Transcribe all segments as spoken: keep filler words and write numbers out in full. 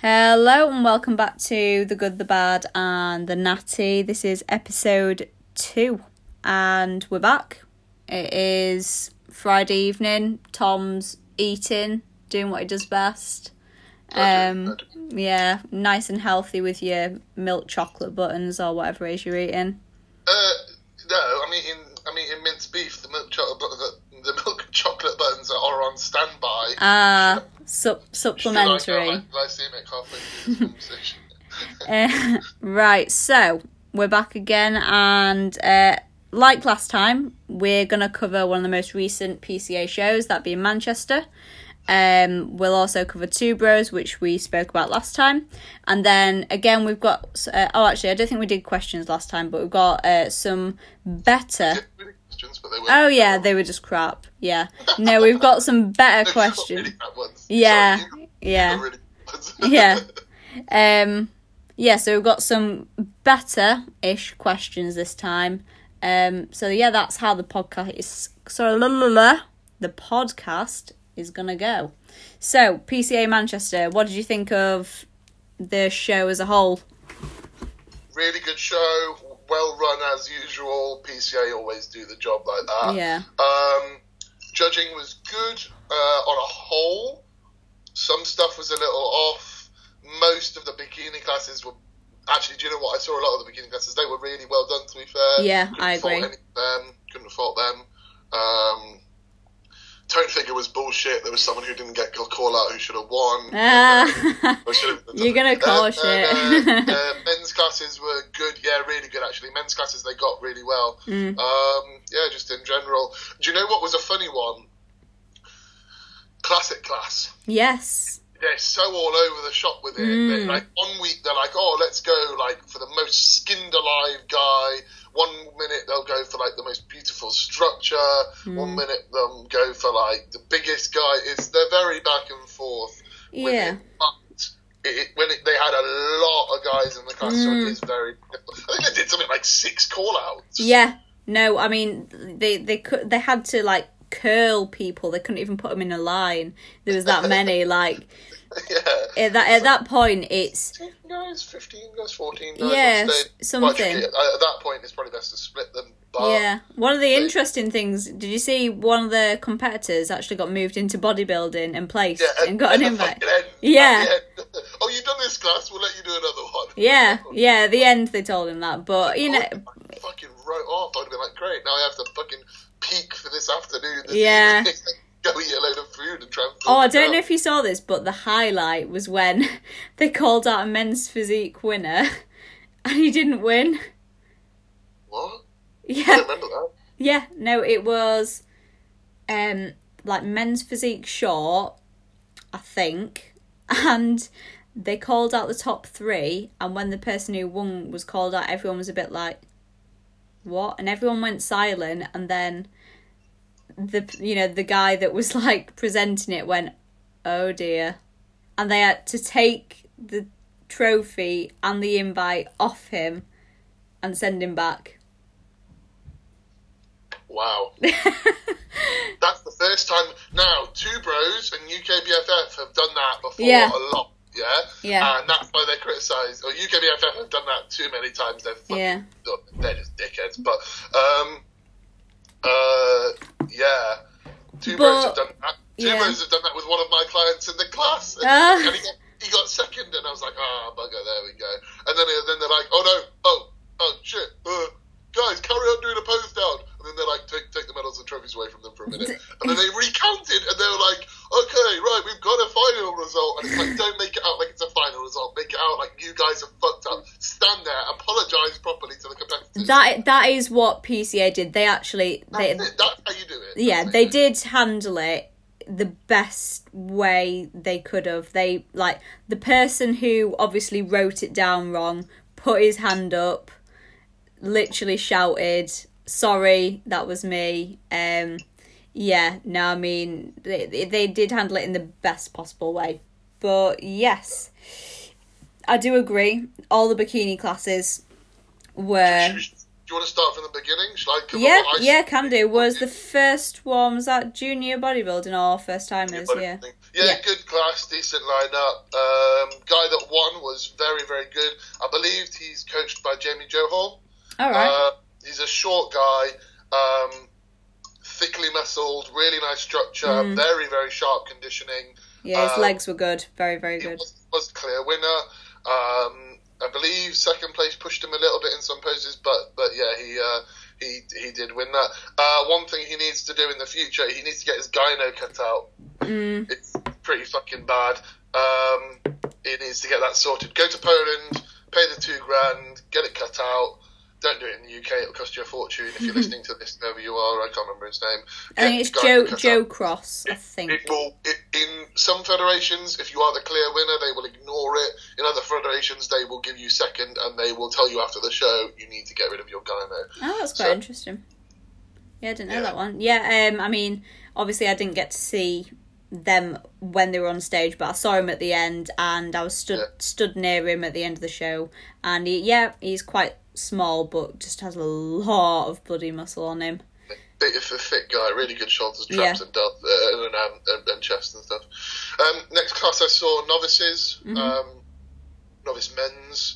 Hello and welcome back to The Good, The Bad and The Natty. This is episode two and we're back. It is Friday evening. Tom's eating, doing what he does best. Um, yeah, nice and healthy with your milk chocolate buttons or whatever it is you're eating. Uh, no, I'm eating, I'm eating minced beef. The milk chocolate, the, the milk chocolate buttons are on standby. Ah, su- supplementary. Should I go glycemic halfway through this conversation? uh, right, so we're back again, and uh, like last time, we're going to cover one of the most recent P C A shows, that being Manchester. Um, we'll also cover Two Bros, which we spoke about last time, and then again we've got. Uh, oh, actually, I don't think we did questions last time, but we've got uh, some better. Questions, but they were oh yeah, they were just crap. Yeah, no, we've got some better questions. Really crap ones. Yeah, Sorry, you, yeah, you really yeah. Um, yeah. So we've got some better-ish questions this time. Um, so yeah, that's how the podcast is. Sorry, la, la, la, the podcast is gonna go. So P C A Manchester, what did you think of the show as a whole? Really good show, well run as usual. P C A always do the job like that. Yeah. Um, judging was good uh, on a whole. Some stuff was a little off. Most of the bikini classes were actually. Do you know what? I saw a lot of the bikini classes. They were really well done. To be fair. Yeah, couldn't I fault agree. Any of them. Couldn't fault them. Um, Tone figure was bullshit. There was someone who didn't get call out who should have won. Ah, Or should have- you're gonna call uh, shit. Uh, uh, men's classes were good. Yeah, really good actually. Men's classes they got really well. Mm. Um, yeah, just in general. Do you know what was a funny one? Classic class. Yes. They're so all over the shop with it. Mm. They, like one week they're like, oh, let's go like for the most skinned alive guy. One minute they'll go for like the most beautiful structure. Mm. One minute they'll go for like the biggest guy. It's they're very back and forth. With Yeah. it. But it, it, when it, they had a lot of guys in the class, so Mm. it is very. I think they did something like six call outs. Yeah. No, I mean they they could they had to like curl people. They couldn't even put them in a line. There was that many. Like Yeah. at that at that point, it's fifteen guys, fifteen guys, fourteen guys. Yeah, on stage. something. Well, actually, at that point, it's probably best to split them. But yeah. One of the they- interesting things. Did you see one of the competitors actually got moved into bodybuilding and placed Yeah, and got at an the invite? fucking end, Yeah. at the end. Oh, you've done this class. We'll let you do another one. Yeah, yeah. At the end, they told him that, but you know, I fucking wrote off. I'd have been like, great. Now I have to fucking peak for this afternoon. This Yeah. evening. Go eat a load of food and try and. oh, I film don't it know out. if you saw this, but the highlight was when they called out a men's physique winner, and he didn't win. What? I Yeah. don't remember that. Yeah, no, it was um like men's physique short, I think, and they called out the top three, and when the person who won was called out, everyone was a bit like, what? And everyone went silent, and then the you know the guy that was like presenting it went, oh dear, and they had to take the trophy and the invite off him and send him back. Wow. That's the first time. Now, Two Bros and U K B F F have done that before Yeah. a lot. Yeah? Yeah. And that's why they're criticised. Or U K B F F have done that too many times. They're fucking Yeah. done. They're just dickheads. But, um, uh, yeah. Two But- Bros have done that. Two yeah. Bros have done that with one of my clients in the class. And, Ah. and he, got, he got second, and I was like, ah, bugger, there we go. And then, then they're like, oh no, oh, oh shit, uh, guys, carry on doing a pose down. And then they're like, take take the medals and trophies away from them for a minute. And then they recounted, and they were like, okay, right, we've got a final result. And it's like, don't make it out like it's a final result. Make it out like you guys have fucked up. Stand there, apologise properly to the competitors. That that is what P C A did. They actually they That's, it. That's how you do it. yeah That's they it. did handle it the best way they could have. They like the person who obviously wrote it down wrong put his hand up, literally shouted, sorry, that was me. Um yeah, no, I mean they they did handle it in the best possible way. But yes, I do agree. All the bikini classes were Should we- Do you want to start from the beginning? Shall I cover yeah, what I yeah, said? can do. Was the first one, was that junior bodybuilding or first timers? Yeah. yeah, Yeah. good class, decent lineup. Um, guy that won was very, very good. I believed he's coached by Jamie Johal. All right. Uh, he's a short guy, um, thickly muscled, really nice structure, mm. very, very sharp conditioning. Yeah, his um, legs were good. Very, very good. He was, was a clear winner. Um, I believe second place pushed him a little bit in some poses, but but yeah, he uh, he he did win that. Uh, one thing he needs to do in the future, he needs to get his gyno cut out. Mm. It's pretty fucking bad. Um, he needs to get that sorted. Go to Poland, pay the two grand, get it cut out. Don't do it in the U K; it'll cost you a fortune. If you're listening to this, whoever you are, I can't remember his name. I think it's Joe Joe Cross. I think it, it will. It, in some federations, if you are the clear winner, they will ignore it. In other federations, they will give you second, and they will tell you after the show you need to get rid of your gyno. Oh, that's quite so, interesting. Yeah, I didn't know yeah. that one. Yeah, um, I mean, obviously, I didn't get to see them when they were on stage, but I saw him at the end, and I was stood yeah. stood near him at the end of the show, and he, yeah, he's quite small, but just has a lot of bloody muscle on him. Bit of a fit guy, really good shoulders, traps, yeah. and, del- uh, and, um, and, and chest and stuff. Um, next class I saw novices, mm-hmm. um, novice men's.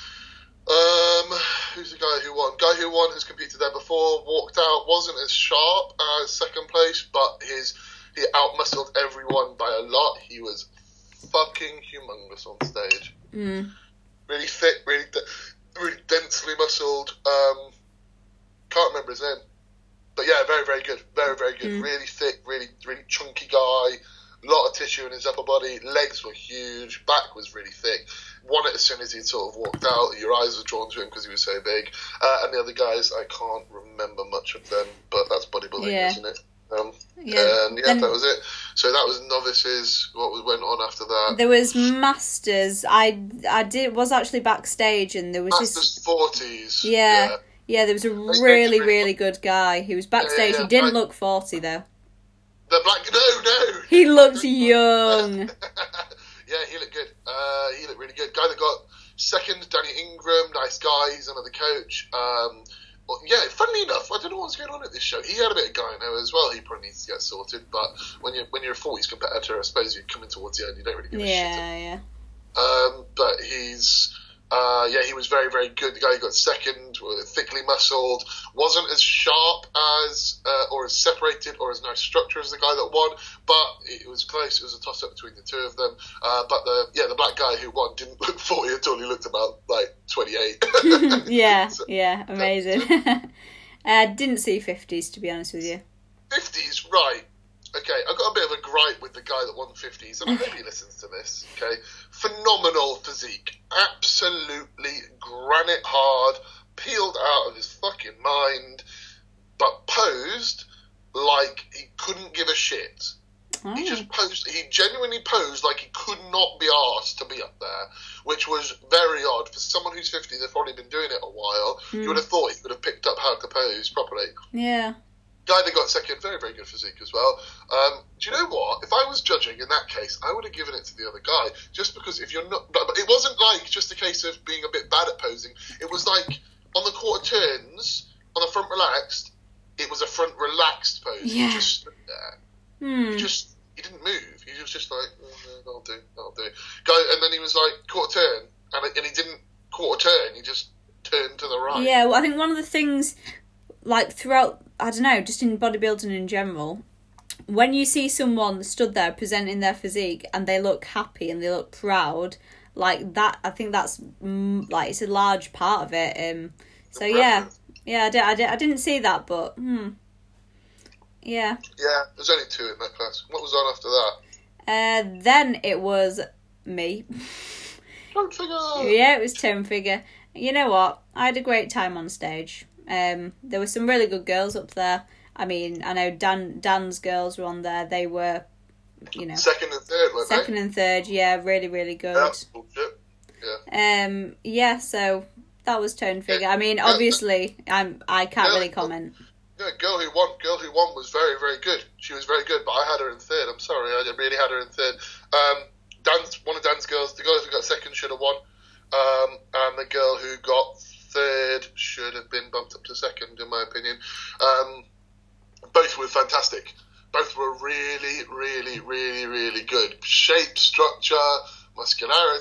Um, who's the guy who won? Guy who won has competed there before, walked out, wasn't as sharp as second place, but his he outmuscled everyone by a lot. He was fucking humongous on stage. Mm. Really fit, really de- really densely muscled. Um, can't remember his name. But yeah, very, very good. Very, very good. Mm. Really thick, really, really chunky guy. A lot of tissue in his upper body. Legs were huge. Back was really thick. Won it as soon as he sort of walked out. Your eyes were drawn to him because he was so big. Uh, and the other guys, I can't remember much of them, but that's bodybuilding, yeah. isn't it? Um, yeah. And yeah, then, that was it. So that was novices. What was went on after that? There was masters. I I did was actually backstage, and there was masters this forties. Yeah. yeah. Yeah, there was a really, really good guy. He was backstage. Yeah, yeah, yeah. He didn't I, look forty, though. The black... No, no! He looked young. Yeah, he looked good. Uh, he looked really good. Guy that got second, Danny Ingram. Nice guy. He's another coach. Um, well, yeah, funnily enough, I don't know what's going on at this show. He had a bit of gyno as well. He probably needs to get sorted. But when you're, when you're a forties competitor, I suppose you're coming towards the end. You don't really give a yeah, shit. Yeah, yeah. Um, but he's... Uh, yeah, he was very, very good. The guy who got second, thickly muscled, wasn't as sharp as, uh, or as separated, or as nice structure as the guy that won, but it was close. It was a toss-up between the two of them. Uh, but the yeah, the black guy who won didn't look forty at all. He looked about like twenty-eight. yeah, so, yeah, amazing. I uh, didn't see fifties, to be honest with you. fifties, right. Okay, I've got a bit of a gripe with the guy that won fifties, and I hope he listens to this, okay? Phenomenal physique. Absolutely granite hard, peeled out of his fucking mind, but posed like he couldn't give a shit. Oh. He just posed, he genuinely posed like he could not be asked to be up there, which was very odd. For someone who's fifty, they've probably been doing it a while, mm. you would have thought he would have picked up how to pose properly. Yeah. Guy that got second, very, very good physique as well. Um, do you know what? If I was judging in that case, I would have given it to the other guy. Just because if you're not... But it wasn't like just a case of being a bit bad at posing. It was like, on the quarter turns, on the front relaxed, it was a front relaxed pose. Yeah. He just stood there. Hmm. He just... He didn't move. He was just like, oh, no, that'll do, that'll do. Go, and then he was like, quarter turn, and, and he didn't quarter turn. He just turned to the right. Yeah, well, I think one of the things... Like, throughout, I don't know, just in bodybuilding in general, when you see someone stood there presenting their physique and they look happy and they look proud, like that, I think that's, mm, like, it's a large part of it. Um, so, yeah, yeah, I, did, I, did, I didn't see that, but, hmm, yeah. Yeah, there's only two in that class. What was on after that? Uh, then it was me. Tone figure! Yeah, it was tone figure. You know what? I had a great time on stage. Um, there were some really good girls up there. I mean, I know Dan Dan's girls were on there. They were, you know, second and third, weren't second they? and third. Yeah, really, really good. Yeah, bullshit. Yeah. Um, yeah. So that was tone figure. Yeah. I mean, obviously, I'm I can't yeah, really comment. Yeah, girl who won, girl who won was very, very good. She was very good, but I had her in third. I'm sorry, I really had her in third. Um, Dan's one of Dan's girls. The girl who got second should have won, um, and the girl who got third should have been bumped up to second, in my opinion. Um, both were fantastic. Both were really, really, really, really good. Shape, structure, muscularity,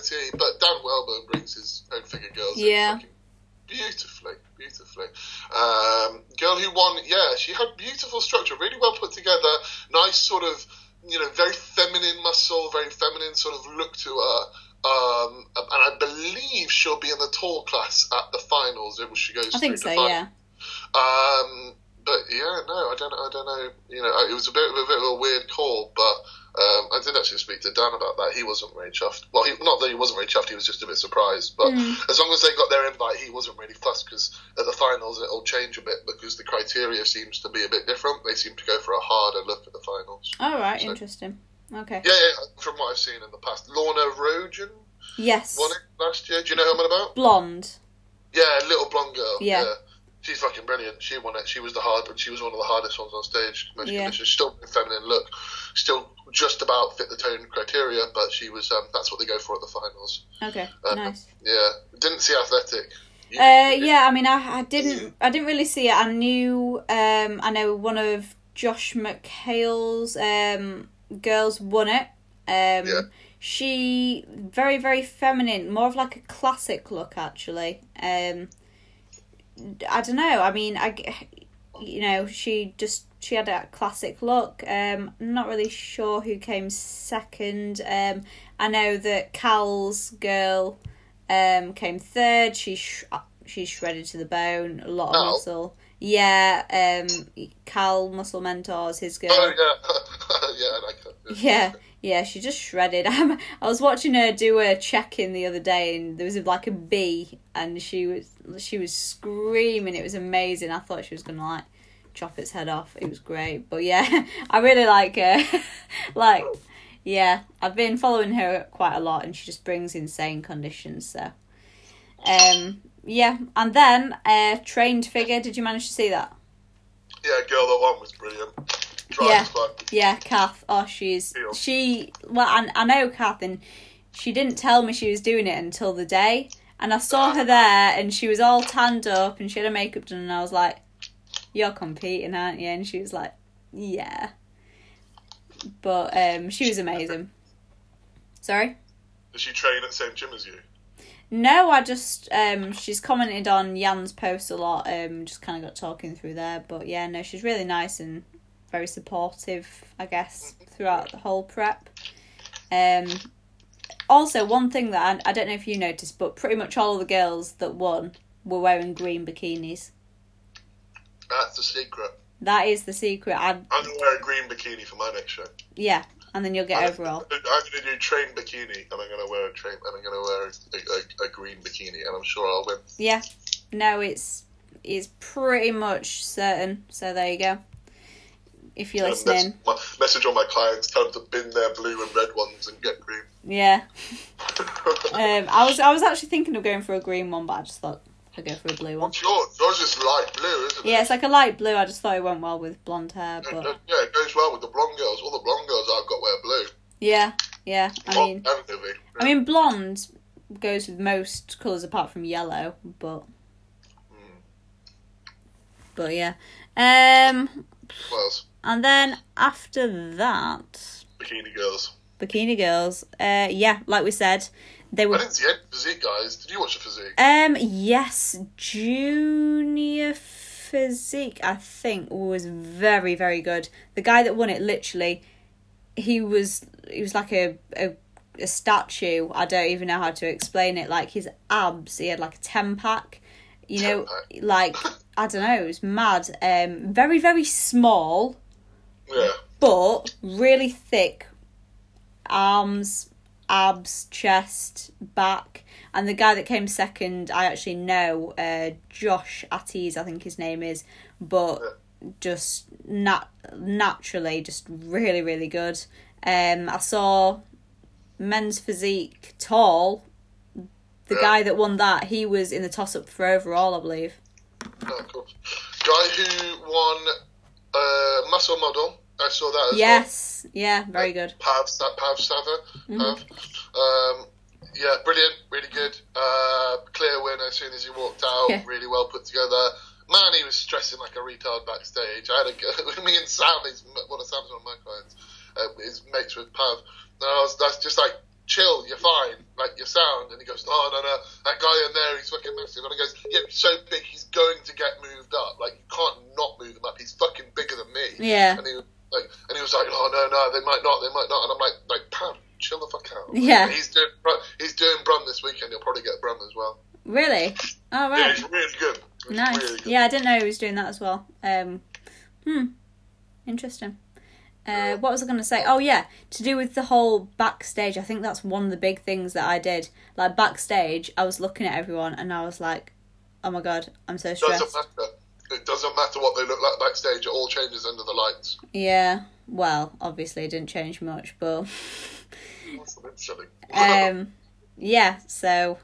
pretty, but Dan Welburn brings his own figure girls Yeah. in fucking beautifully, beautifully. Um, girl who won, yeah, she had beautiful structure, really well put together, nice sort of, you know, very feminine muscle, very feminine sort of look to her. Um, and I believe she'll be in the tall class at the finals. She goes. I think through so, to yeah. Um, but yeah, no, I don't, I don't know. You know, it was a bit of a bit of a weird call, but um, I did actually speak to Dan about that. He wasn't very chuffed. Well, he, not that he wasn't very chuffed. He was just a bit surprised. But Mm. as long as they got their invite, he wasn't really fussed because at the finals it'll change a bit because the criteria seems to be a bit different. They seem to go for a harder look at the finals. All right, So- interesting. Okay. Yeah, yeah, from what I've seen in the past, Lorna Rogen Yes. won it last year. Do you know who I'm on about? Blonde. Yeah, little blonde girl. Yeah. She's fucking brilliant. She won it. She was the hard, but she was one of the hardest ones on stage. Most Yeah. conditions. Still a feminine look, still just about fit the tone criteria, but she was. Um, that's what they go for at the finals. Okay. Uh, Nice. Yeah, didn't see athletic. You Uh, did- yeah. I mean, I, I didn't. I didn't really see it. I knew. Um, I know one of Josh McHale's um girls won it. Um, Yeah. She very very feminine, more of like a classic look actually. Um, I don't know. I mean, I, g- you know, she just she had a classic look. Um, I'm not really sure who came second. Um, I know that Cal's girl, um, came third. She sh- she's shredded to the bone. A lot of Cal? muscle. Yeah. Um, Cal Muscle Mentors, his girl. Oh yeah, yeah, I like her. Yeah, yeah, she just shredded. I was watching her do a check-in the other day, and there was like a bee, and she was she was screaming. It was amazing. I thought she was gonna like chop its head off. It was great, but yeah, I really like her. Like, yeah, I've been following her quite a lot, and she just brings insane conditions. So, um, yeah, and then uh, trained figure. Did you manage to see that? Yeah, girl, that one was brilliant. Dry Yeah. as fuck. Yeah, Kath. Oh, she's Deal. she. Well, I, I know Kath, and she didn't tell me she was doing it until the day. And I saw her there, and she was all tanned up, and she had her makeup done, and I was like, "You're competing, aren't you?" And she was like, "Yeah." But um, she was amazing. Sorry. Does she train at the same gym as you? No, I just um, she's commented on Jan's post a lot. Um, just kind of got talking through there, but yeah, no, she's really nice and very supportive, I guess, throughout the whole prep. Um, also, one thing that I, I don't know if you noticed, but pretty much all of the girls that won were wearing green bikinis. That's the secret. That is the secret. I I'm gonna wear a green bikini for my next show. yeah, and then you'll get I'm, overall. I'm gonna do train bikini, and I'm gonna wear a train, and I'm gonna wear a, a, a green bikini, and I'm sure I'll win. Yeah, no, it's it's pretty much certain. So there you go. If you're Um, listening, mess- my, message all my clients, tell them to bin their blue and red ones and get green. yeah. Um, I was I was actually thinking of going for a green one, but I just thought I'd go for a blue one. What's yours? Yours is light blue, isn't it? Yeah, it's like a light blue. I just thought it went well with blonde hair, Yeah, but yeah, it goes well with the blonde girls. All the blonde girls I've got wear blue. yeah, yeah. I Blonde mean, and Livy. I mean, blonde goes with most colours apart from yellow, but Mm. but yeah. Um, What else? and then after that, Bikini girls. bikini girls. Uh, yeah, like we said, they I were. didn't see any physique, guys. Did you watch the physique? Um, yes, junior physique, I think, was very, very good. The guy that won it, literally, he was he was like a, a a statue. I don't even know how to explain it. Like his abs, he had like a ten pack. You know, ten-pack. like I don't know, it was mad. Um, very, very small, Yeah. but really thick arms, abs, chest, back. And the guy that came second, I actually know, uh, Josh Atties, I think his name is, but just nat- naturally, just really, really good. Um, I saw men's physique tall. The Yeah. guy that won that, he was in the toss-up for overall, I believe. Oh, cool. Guy who won uh, Muscle Model. I saw that as Yes, yeah, very good. well. Pav, Sa- Pav Sava. Mhm. Pav. Um, yeah, brilliant. Really good. Uh, clear win as soon as he walked out. Yeah. Really well put together. Man, he was stressing like a retard backstage. I had a go. Me and Sam, he's one of Sam's one of my clients. Uh, his mates with Pav. And I was, that's just like chill, you're fine, like, you're sound. And he goes, oh, no, no, that guy in there, he's fucking massive. And he goes, yeah, he's so big, he's going to get moved up. Like, you can't not move him up. He's fucking bigger than me. Yeah. And he, like, and he was like, oh, no, no, they might not, they might not. And I'm like, like, Pam, chill the fuck out. Yeah. He's doing, he's doing Brum this weekend. He'll probably get Brum as well. Really? Oh, right. Yeah, he's really good. He's Nice. really good. Yeah, I didn't know he was doing that as well. Um, hmm. Interesting. Uh, what was I going to say? Oh, yeah. To do with the whole backstage, I think that's one of the big things that I did. Like, backstage, I was looking at everyone and I was like, oh my God, I'm so It stressed. doesn't matter. It doesn't matter what they look like backstage. It all changes under the lights. Yeah. Well, obviously it didn't change much, but... That's a bit silly. um, yeah, so...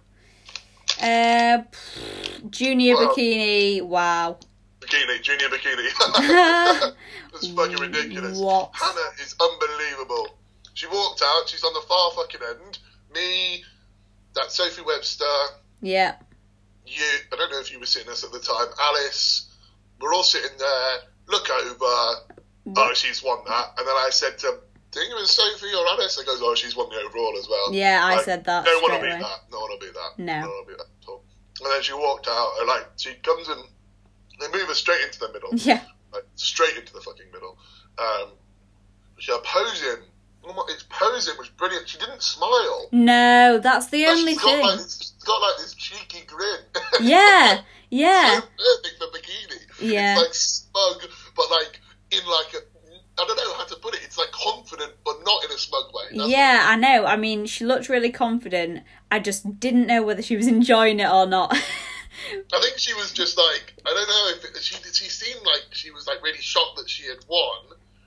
Uh, junior Wow. bikini, wow. Bikini, junior bikini. It's fucking ridiculous. What? Hannah is unbelievable. She walked out, she's on the far fucking end. Me, that Sophie Webster, Yeah. you, I don't know if you were sitting us at the time, Alice, we're all sitting there, look over, oh, she's won that. And then I said to, do you think it was Sophie or Alice? I goes, oh, she's won the overall as well. Yeah, I Like, said that No one will straight beat away. that. No one will beat that. No. No one will beat that at all. And then she walked out, and like, she comes in, they move her straight into the middle. Yeah. Like, straight into the fucking middle. Um, she had posing. Oh my, it's posing was brilliant. She didn't smile. No, that's the But only she's got, thing. like, this- she's got like this cheeky grin. Yeah, yeah. So perfect for bikini. Yeah. It's like smug, but like in like a, I don't know how to put it. It's like confident, but not in a smug way. That's Yeah, I know. I mean, she looked really confident. I just didn't know whether she was enjoying it or not. I think she was just like, I don't know if it, she she seemed like she was like really shocked that she had won.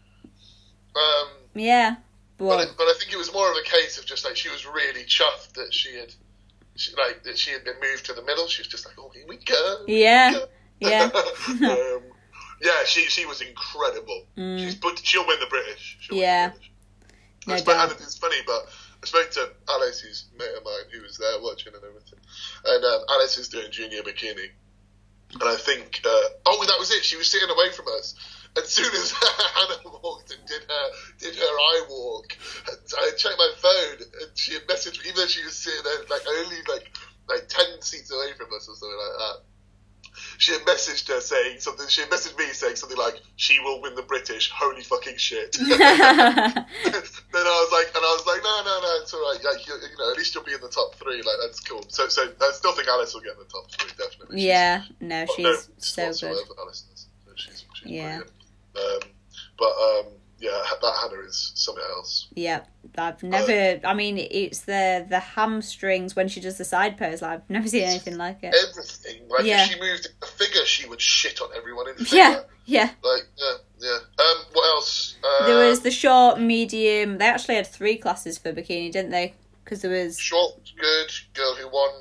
Um, Yeah. but Well, it, but I think it was more of a case of just like she was really chuffed that she had, she, like that she had been moved to the middle. She was just like, oh, here we go. here we Yeah. go. Yeah. um, yeah, she she was incredible. Mm. She's but she'll win the British. She'll Yeah. Win the British. No I spoke, doubt. and it's funny, but I spoke to Alice, who's a mate of mine, who was there watching and everything. And um, Alice is doing junior bikini. And I think, uh, oh, that was it. She was sitting away from us. As soon as Hannah walked and did her did her eye walk, I checked my phone and she had messaged me, even though she was sitting there like only like like ten seats away from us or something like that. She had messaged her saying something. She had messaged me saying something like, "She will win the British. Holy fucking shit!" Then I was like, and I was like, "No, no, no, it's all right. Like, you, you know, at least you'll be in the top three. Like, that's cool." So, so I still think Alice will get in the top three, definitely. She's yeah. No, got she's no so whatsoever, good. Alice is. So she's, she's Yeah. brilliant. Um, but um, yeah, that Hannah is something else. Yeah. I've never. I mean, it's the the hamstrings when she does the side pose. Like, I've never seen anything like it. Everything. Like, Yeah. if she moved a figure, she would shit on everyone in figure. Yeah. Yeah. Like, yeah, yeah. Um, what else? Uh, There was the short, medium. They actually had three classes for bikini, didn't they? Because there was. short, good girl who won,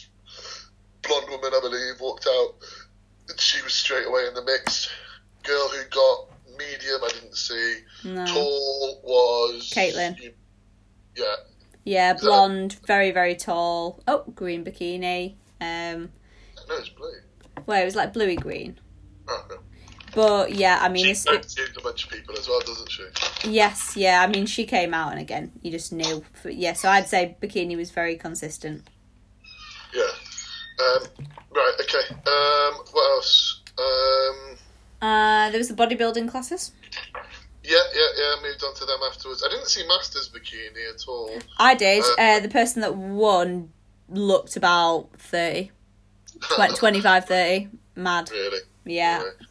blonde woman, I believe, walked out. She was straight away in the mix. Girl who got medium, I didn't see. No. Tall was Caitlin. Yeah, Yeah, that- blonde, very, very tall. Oh, green bikini. Um, no, it's blue. well, it was like bluey green. Oh, no. But yeah, I mean, She it's, knows a bunch of people as well, doesn't she? yes, yeah, I mean, she came out, and again, you just knew. Yeah, so I'd say bikini was very consistent. Yeah. Um, right. Okay. Um, what else? Um, Uh, there was the bodybuilding classes. yeah, yeah, yeah. I moved on to them afterwards. I didn't see Masters bikini at all. I did. Uh, Uh, the person that won looked about thirty. Tw- twenty-five, thirty. Mad. Really? Yeah. Right.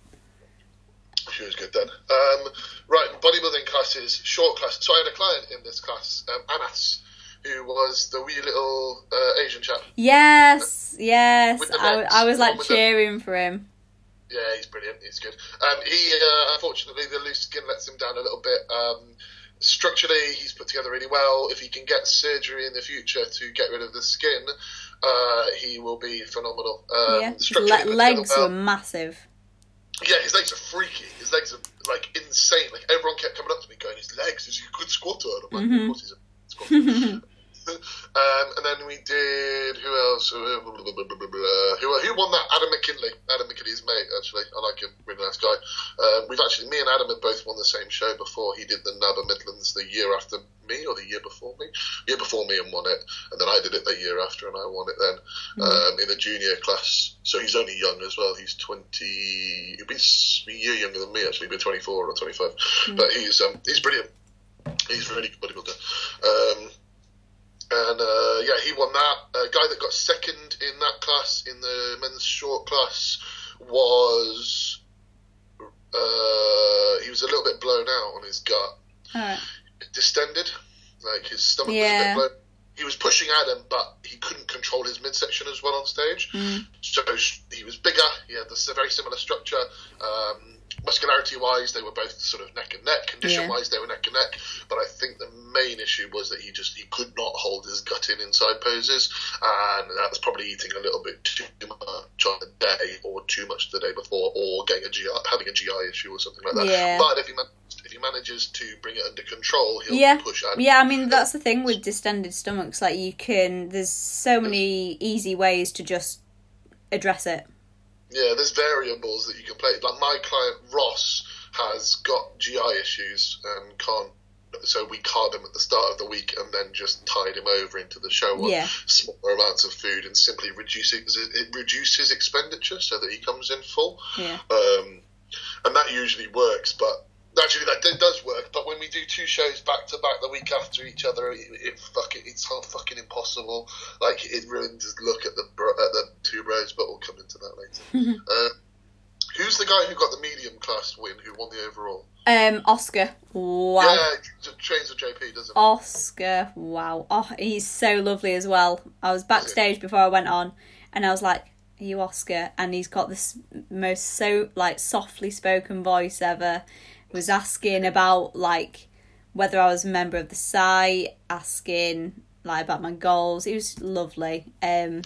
She was good then. Um, right, bodybuilding classes, short class. So I had a client in this class, um, Anas, who was the wee little uh, Asian chap. Yes, yes. With the I, legs, I was the one like with the- cheering for him. Yeah, he's brilliant. He's good. Um, he, uh, unfortunately, the loose skin lets him down a little bit. Um, structurally, he's put together really well. If he can get surgery in the future to get rid of the skin, uh, he will be phenomenal. Um, Yeah. His structurally le- put together legs well. were massive. Yeah, his legs are freaky. His legs are like insane. Like everyone kept coming up to me going, "His legs, is he a good squatter?" And I'm like, Mhm. "Of course he's a squatter." um, and then we did, who else? Uh, blah, blah, blah, blah, blah, blah. Who, who won that? Adam McKinley. Adam McKinley's mate, actually. I like him. Really nice guy. Um, we've actually, me and Adam had both won the same show before. He did the N A B A Midlands the year after me, or the year before me. Year before me and won it. And then I did it the year after and I won it then. Mm. Um, in the junior class. So he's only young as well. He's twenty, he'll be a year younger than me actually. He'll be twenty-four or twenty-five. Mm. But he's um, he's brilliant. He's a really good bodybuilder. Um, and uh, yeah, he won that. A guy that got second in that class, in the men's short class, was uh, he was a little bit blown out on his gut. Right. Distended, like his stomach yeah. was a bit blown. He was pushing at him, but he couldn't control his midsection as well on stage. Mm. So he was bigger. He had this very similar structure. Um, muscularity-wise, they were both sort of neck and neck. Condition-wise, yeah. they were neck and neck. But I think the main issue was that he just he could not hold his gut in inside poses, and that was probably eating a little bit too much on the day, or too much the day before, or getting a G I, having a G I issue or something like that. Yeah. But if he man- if he manages to bring it under control, he'll yeah. push out. Yeah, I mean that's the thing with distended stomachs. Like you can, there's so many easy ways to just address it. Yeah, there's variables that you can play. Like my client Ross has got G I issues and can't, so we card him at the start of the week and then just tied him over into the show on yeah. smaller amounts of food and simply reducing it reduces expenditure so that he comes in full. Yeah. Um, and that usually works, but actually that d- does work. But when we do two shows back to back the week after each other, it, it fucking it's so fucking impossible. Like it ruins the look at the bro- at the two bros, but we'll come into that later. uh, who's the guy who got the medium class win? Who won the overall? Um, Oscar. Wow. Yeah, trains with J P, doesn't he? Oscar. Wow. Oh, he's so lovely as well. I was backstage before I went on, and I was like, "Are you Oscar?" And he's got this most so like softly spoken voice ever. Was asking about like whether I was a member of the site, asking like about my goals. It was lovely. Um,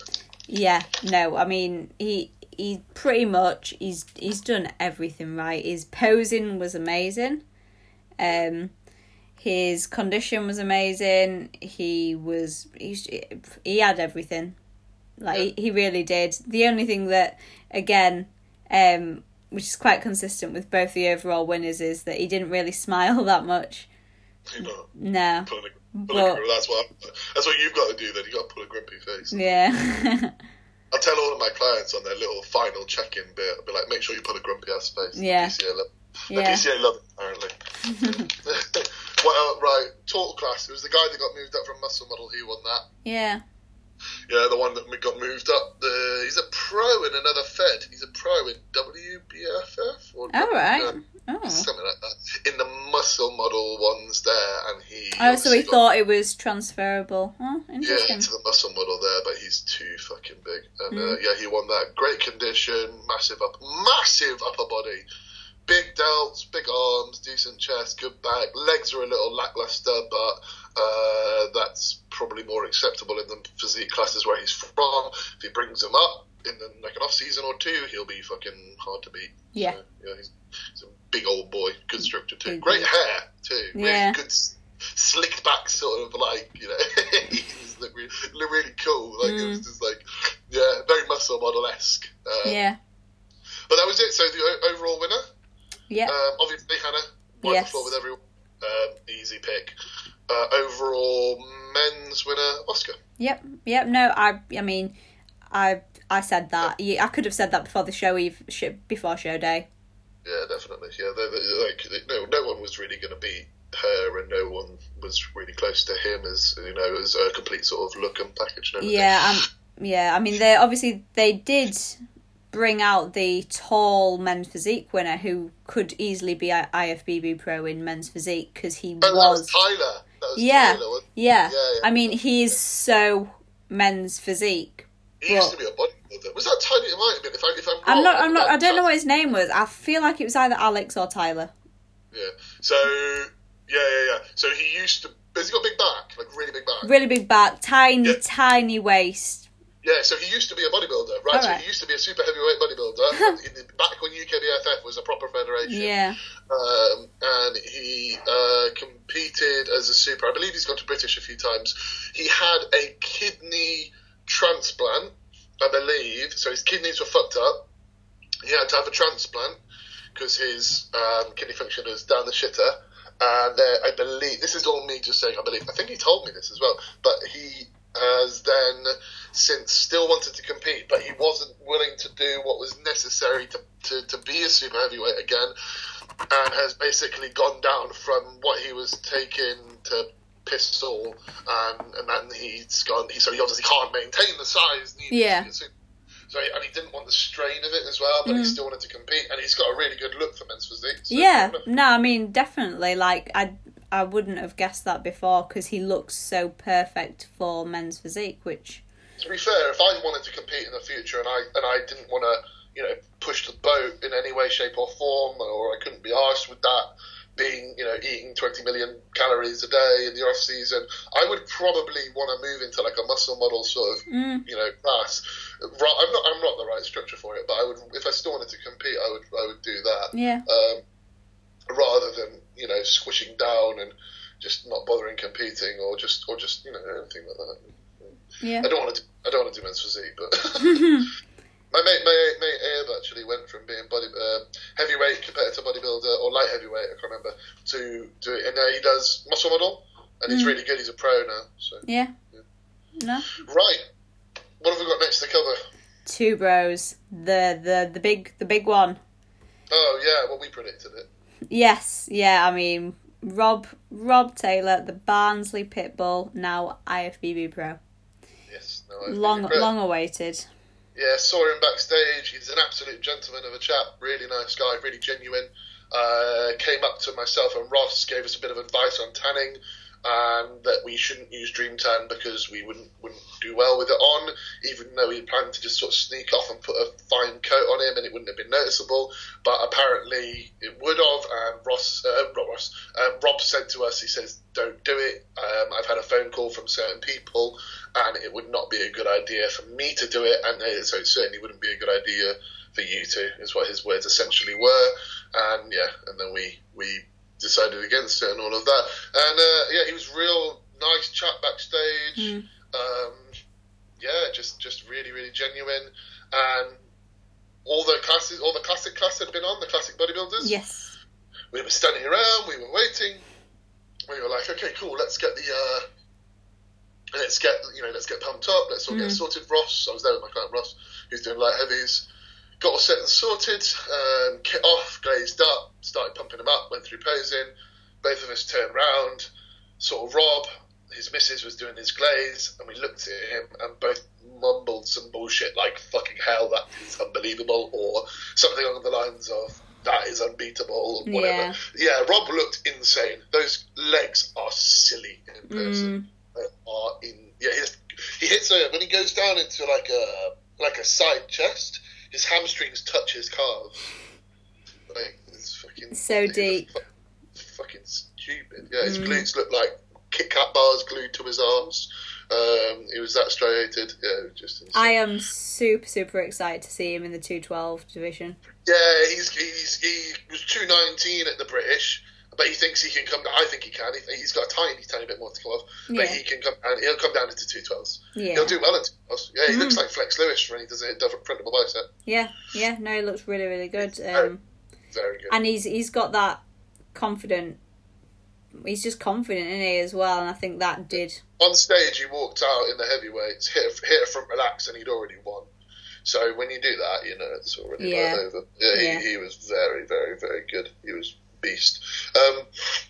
yeah, no, I mean he he pretty much he's he's done everything right. His posing was amazing. Um, his condition was amazing. He was he he had everything. Like he, he really did. The only thing that again, um. which is quite consistent with both the overall winners, is that he didn't really smile that much. You know, no. Pulling a, pulling but, a, that's what that's what you've got to do. Then you got to pull a grumpy face. Yeah. I tell all of my clients on their little final check-in bit, I'll be like, make sure you put a grumpy ass face. Yeah. The P C A love, yeah. the P C A love it, apparently. Well, right, total class. It was the guy that got moved up from muscle model. He won that. Yeah. Yeah, the one that got moved up. The, he's a pro in another Fed. He's a pro in W B F F or oh right, uh, oh something like that. In the muscle model ones there, and he. Oh, so he got, thought it was transferable. Oh, interesting. Yeah, to the muscle model there, but he's too fucking big. And mm. uh, yeah, he won that. Great condition, massive up, massive upper body. Big delts, big arms, decent chest, good back. Legs are a little lackluster, but uh, that's probably more acceptable in the physique classes where he's from. If he brings them up in the, like an off season or two, he'll be fucking hard to beat. Yeah, so, yeah, he's, he's a big old boy, good structure too. Big Great big. hair too. Really yeah. good, slicked back sort of like you know. He's look really, look really cool. Like mm. it was just like yeah, very muscle model esque. Um, yeah. But that was it. So the o- overall winner. Yeah. Um, obviously, Hannah, wiped yes. the floor with everyone. Um, easy pick. Uh, overall men's winner, Oscar. Yep. Yep. No, I. I mean, I. I said that. Yeah. I could have said that before the show, eve, before show day. Yeah, definitely. Yeah, they, they, like no, no one was really going to beat her, and no one was really close to him as you know as a complete sort of look and package. And yeah. Um, yeah. I mean, they obviously they did bring out the tall men's physique winner who could easily be I F B B pro in men's physique because he oh, was... That was Tyler. That was yeah, Tyler, yeah, yeah, yeah. I mean, he's so men's physique. He used to be a bodybuilder. Was that Tyler? It might have been. If, I, if I'm wrong, I'm not. I'm not. I don't Tyler. know what his name was. I feel like it was either Alex or Tyler. Yeah. So yeah, yeah, yeah. So he used to. Has he got a big back? Like really big back. Really big back, tiny, yeah. tiny waist. Yeah, so he used to be a bodybuilder, right? All So right. he used to be a super heavyweight bodybuilder in the, back when U K B F F was a proper federation. Yeah. Um, and he uh, competed as a super. I believe he's gone to British a few times. He had a kidney transplant, I believe. So his kidneys were fucked up. He had to have a transplant because his um, kidney function was down the shitter. And uh, I believe, this is all me just saying, I believe, I think he told me this as well, but he has then since still wanted to compete, but he wasn't willing to do what was necessary to, to, to be a super heavyweight again, and has basically gone down from what he was taking to pistol, and, and then he's gone, he, so he obviously can't maintain the size needed Yeah. to be a super. So, and he didn't want the strain of it as well, but Mm. he still wanted to compete, and he's got a really good look for men's physique. So Yeah, no, I mean, definitely, like, I, I wouldn't have guessed that before, because he looks so perfect for men's physique, which... To be fair, if I wanted to compete in the future and I and I didn't want to, you know, push the boat in any way, shape or form, or I couldn't be arsed with that, being, you know, eating twenty million calories a day in the off season, I would probably want to move into like a muscle model sort of, Mm. you know, class. I'm not, I'm not the right structure for it, but I would, if I still wanted to compete, I would, I would do that. Yeah. Um, rather than, you know, squishing down and just not bothering competing, or just, or just, you know, anything like that. Yeah. I don't want to, do, I don't want to do men's physique, but. My mate, my mate Abe actually went from being body uh, heavyweight competitor bodybuilder or light heavyweight, I can't remember, to do it, and now he does muscle model, and he's Mm. really good. He's a pro now. So Yeah. No. right, what have we got next to cover? Two Bros. The, the, the big the big one. Oh yeah, well we predicted it. Yes, yeah, I mean, Rob Rob Taylor, the Barnsley Pitbull, now I F B B Pro. Yes, no, I Long, think long awaited. Yeah, saw him backstage. He's an absolute gentleman of a chap. Really nice guy, really genuine. Uh, came up to myself and Ross, gave us a bit of advice on tanning, and that we shouldn't use Dream Tan because we wouldn't wouldn't do well with it on, even though he planned to just sort of sneak off and put a fine coat on him and it wouldn't have been noticeable. But apparently it would have, and Ross, uh, not Ross, uh, Rob said to us, he says, don't do it. Um, I've had a phone call from certain people and it would not be a good idea for me to do it, and uh, so it certainly wouldn't be a good idea for you to, is what his words essentially were. And yeah, and then we, we decided against it and all of that. And uh, yeah, he was real nice chat backstage. Mm. Um, yeah, just just really really genuine. And all the classes, all the classic class had been on, the classic bodybuilders. Yes. We were standing around, we were waiting. We were like, okay, cool, let's get the. Uh, Let's get, you know, let's get pumped up. Let's all Mm. get sorted. Ross, I was there with my client Ross, who's doing light heavies. Got all set and sorted. Um, kit off, glazed up. Started pumping him up. Went through posing. Both of us turned round. Saw Rob. His missus was doing his glaze, and we looked at him and both mumbled some bullshit like "fucking hell, that is unbelievable," or something along the lines of "that is unbeatable," or whatever. Yeah. Yeah, Rob looked insane. Those legs are silly in person. Mm. Are in yeah he hits a when he goes down into like a like a side chest, his hamstrings touch his calves. Like, it's fucking So deep. It's fucking stupid. Yeah, his Mm. glutes look like Kit Kat bars glued to his arms. Um, he was that striated. Yeah, it was just insane. I am super, super excited to see him in the two twelve division. Yeah, he's, he's he was two nineteen at the British. But he thinks he can come down. I think he can. He, he's got a tiny, tiny bit more to come off. But Yeah. he can come down. He'll come down into two twelves. Yeah. He'll do well at two twelves. Yeah, he Mm. looks like Flex Lewis when he does a double frontable bicep. Yeah, yeah, no, he looks really, really good. Very, Um, very good. and he's he's got that confident. He's just confident in it as well, and I think that did. On stage, he walked out in the heavyweights, hit a, hit a front relax, and he'd already won. So when you do that, you know it's already Yeah. right over. Yeah, he, Yeah. he was very, very, very good. He was beast. Um,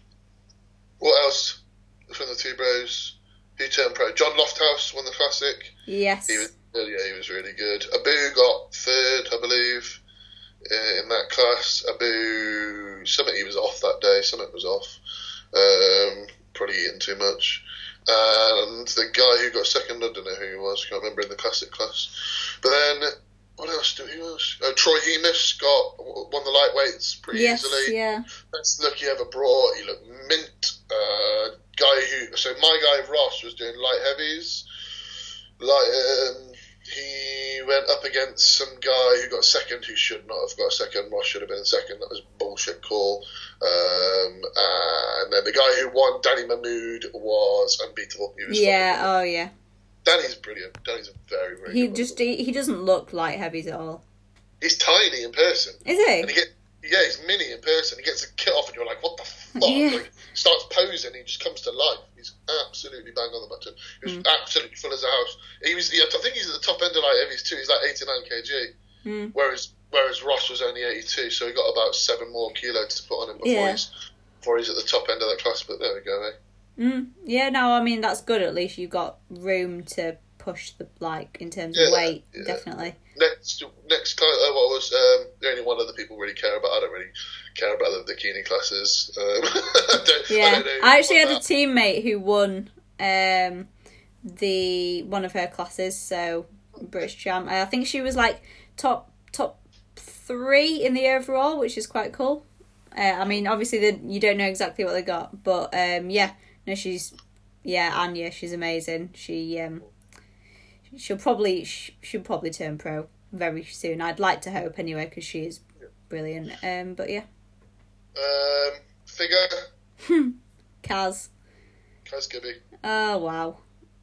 what else from the two bros? Who turned pro? John Lofthouse won the classic. Yes. He was, yeah, he was really good. Abu got third, I believe, uh, in that class. Abu, Summit, he was off that day. Summit was off. Um, probably eating too much. And the guy who got second, I don't know who he was, can't remember in the classic class. But then, what else do who else? Uh, Troy Hemus got won the lightweights pretty yes, easily. yeah. Best look he ever brought. He looked mint. Uh, guy who, so my guy Ross was doing light heavies. Like um, he went up against some guy who got second who should not have got a second. Ross should have been in second. That was a bullshit call. Um, and then the guy who won, Danny Mahmood, was unbeatable. He was yeah, oh yeah. Danny's brilliant. Danny's a very, very He good just he, he doesn't look light heavies at all. He's tiny in person. Is he? And he get, yeah, he's mini in person. He gets a kit off and you're like, what the fuck? Yeah. Like, starts posing, he just comes to life. He's absolutely bang on the button. He was Mm. absolutely full as a house. He was, yeah, I think he's at the top end of light heavies too. He's like eighty-nine kilograms. Mm. Whereas whereas Ross was only eighty-two, so he got about seven more kilos to put on him before, Yeah. he's, before he's at the top end of that class. But there we go, eh? Mm. Yeah, no, I mean, that's good. At least you've got room to push the, like, in terms Yeah, of weight, yeah. definitely. Next, next class, uh, what was um, the only one other people really care about? I don't really care about the bikini classes. Um, I don't, Yeah, I, don't know I actually had a that. teammate who won um, the one of her classes, so British champ. I think she was like top top three in the overall, which is quite cool. Uh, I mean, obviously the, you don't know exactly what they got, but um, yeah, no, she's yeah, Anya, she's amazing. She um, she'll probably she'll probably turn pro very soon. I'd like to hope anyway, because she is brilliant. Um, but yeah, Um, figure, Kaz. Kaz Gibby. Oh wow.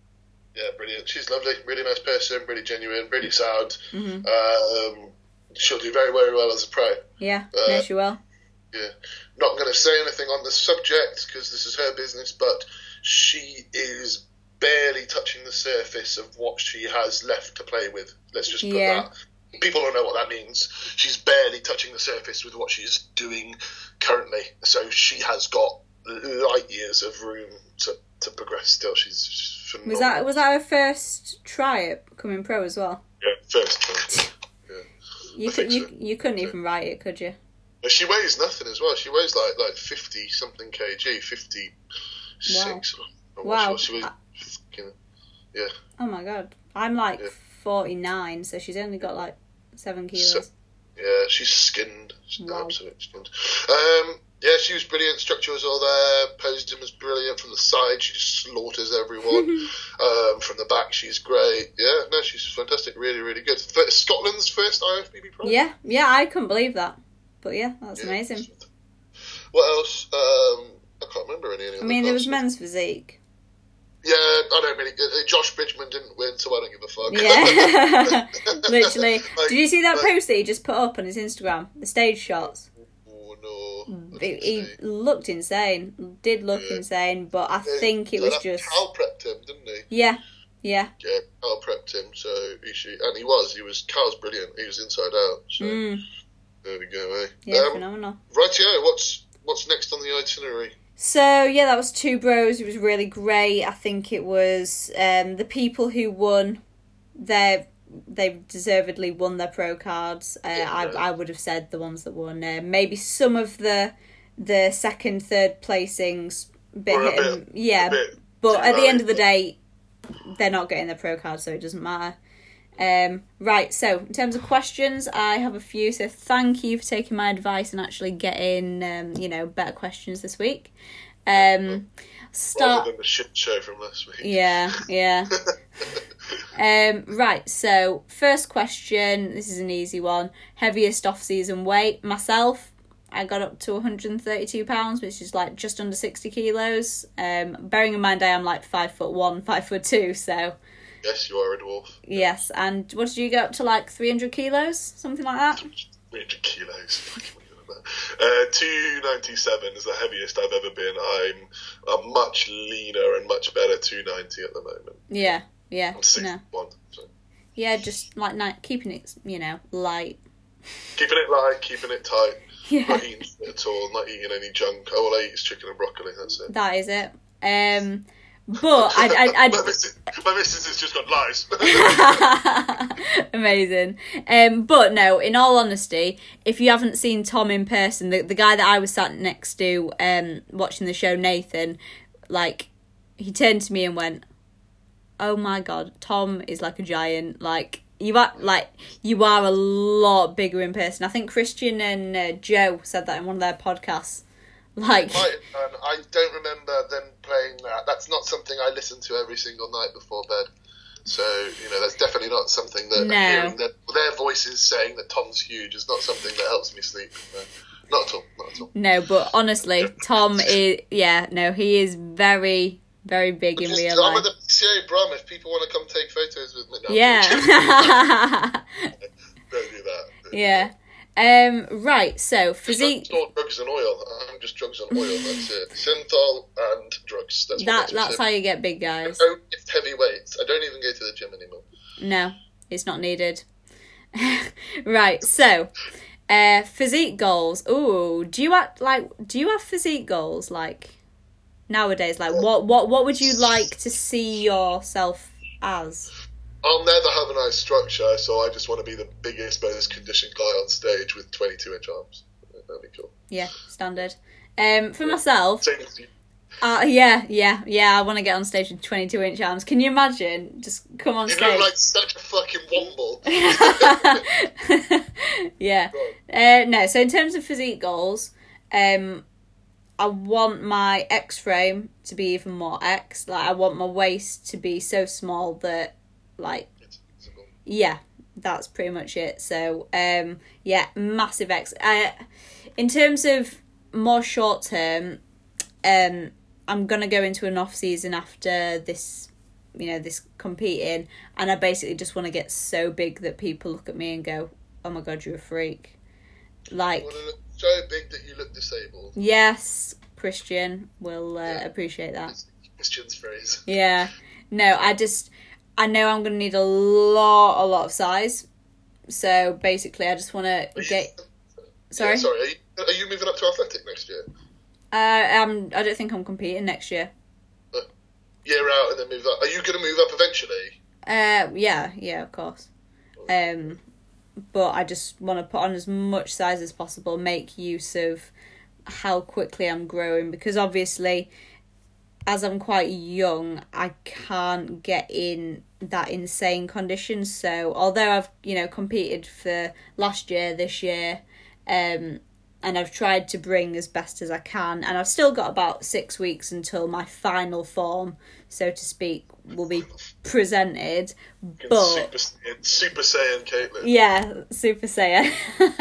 Yeah, brilliant. She's lovely, really nice person, really genuine, really sound. Mhm. Um, she'll do very, very well as a pro. Yeah, Uh, no, she will. Yeah. Not going to say anything on the subject because this is her business, but she is barely touching the surface of what she has left to play with. Let's just put Yeah. that. People don't know what that means. She's barely touching the surface with what she's doing currently. So she has got light years of room to, to progress still. She's, she's phenomenal. Was that was that her first try at becoming pro as well? Yeah, first time. Yeah. You I could think you so. you couldn't even write it, could you? But she weighs nothing as well. She weighs like like fifty something kg, fifty six. Wow. Or Wow. She weighs, fucking, yeah. Oh my god, I'm like Yeah. forty nine, so she's only got like seven kilos. So- Yeah, she's skinned. She's Wow. absolutely skinned. Um, yeah, she was brilliant. Structure was all there. Posing was brilliant from the side. She just slaughters everyone. um, from the back, she's great. Yeah, no, she's fantastic. Really, really good. F- Scotland's first I F B B Pro. Yeah, yeah, I couldn't believe that. But yeah, that's Yeah. amazing. What else? Um, I can't remember any. any I other mean, there was classes. men's physique. Yeah, I don't really. Uh, Josh Bridgman didn't win, so I don't give a fuck. Yeah, literally. Like, Did you see that like- post that he just put up on his Instagram? The stage shots. Oh no. I He, didn't he see. looked insane. Did look Yeah. insane, but I Yeah, think it so was that- just Cal prepped him, didn't he? yeah, yeah. Yeah, Cal prepped him, so he should, and he was. He was. Cal's brilliant. He was inside out. So Mm, there we go. Eh? yeah, um, phenomenal. rightio. What's what's next on the itinerary? So yeah, that was Two Bros. It was really great. I think it was um, the people who won. They they deservedly won their pro cards. Uh, Yeah. I I would have said the ones that won. Uh, maybe some of the the second, third placings. Bit Were a hit and- bit- yeah, a bit but too at the end high, of the but- day, they're not getting their pro card, so it doesn't matter. Um, right, so in terms of questions, I have a few. So thank you for taking my advice and actually getting, um, you know, better questions this week. Um, start. Rather than the shit show from last week. Yeah, yeah. um, right, so first question. This is an easy one. Heaviest off-season weight. Myself, I got up to one hundred thirty-two pounds, which is like just under sixty kilos. Um, bearing in mind I am like five foot one, five foot two, so Yes, you are a dwarf. yes. And what did you get up to, like three hundred kilos, something like that? three hundred kilos. Fucking what are you on about? Uh, two ninety-seven is the heaviest I've ever been. I'm a much leaner and much better two ninety at the moment. Yeah, yeah, I'm sixty-one. no, So. yeah, just like ni- keeping it, you know, light. Keeping it light, keeping it tight. Yeah, Not eating shit at all, not eating any junk. All I eat is chicken and broccoli, that's it. that is it. Um, but I, I, my, I, missus, my missus has just got lies. amazing. Um, but no, in all honesty, if you haven't seen Tom in person, the the guy that I was sat next to, um, watching the show, Nathan, like, he turned to me and went, "Oh my god, Tom is like a giant. Like, you are like you are a lot bigger in person." I think Christian and uh, Joe said that in one of their podcasts. Like, Might have done. I don't remember them playing that. That's not something I listen to every single night before bed. So, you know, that's definitely not something that No. hearing their, their voices saying that Tom's huge is not something that helps me sleep. No, not at all, not at all. No, but honestly, Tom is, yeah, no, he is very, very big in Just, real I'm life. at the P C A Brum if people want to come take photos with me. No, Yeah. Don't do that. Don't Yeah. Um, right, so, Just physique... not drugs and oil. I'm just drugs and oil, that's it. Synthol and drugs. That's, That, what that's how you get big, I guys. don't lift heavy weights. I don't even go to the gym anymore. No, it's not needed. Right, so... Uh, physique goals. Ooh, do you have, like, do you have physique goals, like, nowadays? Like, what, what, what would you like to see yourself as? I'll never have a nice structure, so I just want to be the biggest, most conditioned guy on stage with twenty-two inch arms. That'd be cool. Yeah, standard. Um, for myself, Same as you. uh, yeah, yeah, yeah, I want to get on stage with twenty-two inch arms. Can you imagine? Just come on You stage. look like such a fucking womble. Yeah. Uh, no, so in terms of physique goals, um, I want my X frame to be even more X. Like, I want my waist to be so small that, like, It's visible. yeah, that's pretty much it. So, um, yeah, massive X. Uh, in terms of more short term, um, I'm gonna go into an off season after this, you know, this competing, and I basically just want to get so big that people look at me and go, "Oh my god, you're a freak!" Like, You want to look so big that you look disabled. yes, Christian will uh, Yeah. appreciate that. It's Christian's phrase. Yeah, no, I just, I know I'm gonna need a lot, a lot of size. So basically, I just want to Are you- get. Sorry, Yeah, sorry. Are you, are you moving up to athletic next year? uh, um, I don't think I'm competing next year. Year out and then move up. Are you going to move up eventually? Uh, yeah, yeah, of course. Um, but I just want to put on as much size as possible, make use of how quickly I'm growing, because obviously, as I'm quite young, I can't get in that insane condition. So although I've, you know, competed for last year, this year, um, and I've tried to bring as best as I can, and I've still got about six weeks until my final form, so to speak, will be presented. But Super, Saiyan- Super Saiyan Caitlin. yeah, Super Saiyan.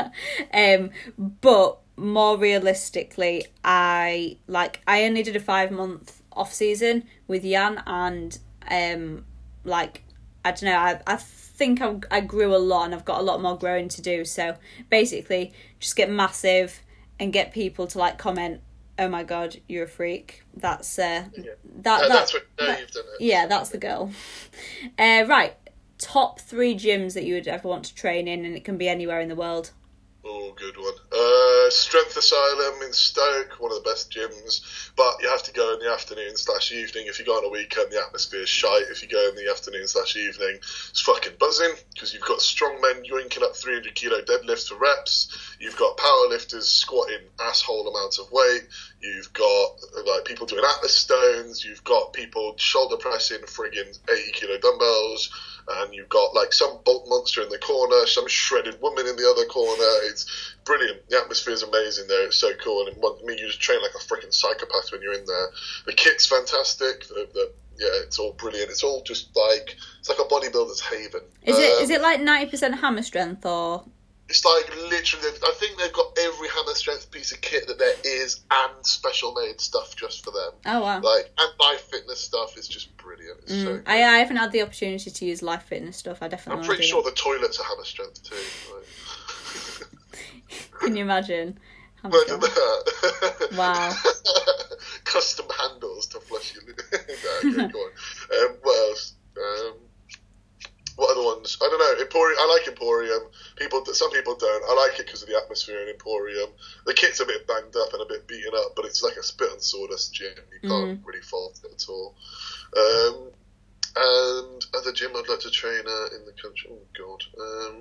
um, but more realistically, I like I only did a five month off season with Jan, and um, like I don't know, I I think I I grew a lot, and I've got a lot more growing to do. So basically, just get massive and get people to like comment, "Oh my god, you're a freak." That's uh, Yeah. that, Uh, that that's what. No, that- you've done it. yeah, that's the goal. Uh, right, top three gyms that you would ever want to train in, and it can be anywhere in the world. Oh, good one. Uh, Strength Asylum in Stoke, one of the best gyms, but you have to go in the afternoon slash evening. If you go on a weekend, the atmosphere's shite. If you go in the afternoon slash evening, it's fucking buzzing, because you've got strong men yoinking up three hundred kilo deadlifts for reps. You've got powerlifters squatting asshole amounts of weight. You've got like people doing Atlas stones. You've got people shoulder pressing friggin' eighty kilo dumbbells. And you've got like some bulk monster in the corner, some shredded woman in the other corner. It's brilliant. The atmosphere's amazing there. It's so cool. And I mean, you just train like a freaking psychopath when you're in there. The kit's fantastic. The, the yeah, it's all brilliant. It's all just like it's like a bodybuilder's haven. Is it Um, is it like ninety percent hammer strength, or It's like literally, I think they've got every hammer strength piece of kit that there is, and special made stuff just for them. oh wow? Like, and Life Fitness stuff is just brilliant. It's so Mm, I I haven't had the opportunity to use Life Fitness stuff. I definitely. I'm wanna pretty do sure the toilets are hammer strength too. Like. that. Can you imagine? Hammer Imagine strength. that. Wow. Custom handles to flush your. No, okay, go on. Um, what else? Um, what other ones? I don't know. Emporium. I like Emporium. People, some people don't. I like it because of the atmosphere in Emporium. The kit's a bit banged up and a bit beaten up, but it's like a spit and sawdust gym. You can't really fault it at all. Um, and other gym I'd like to train at in the country. Oh God. Um,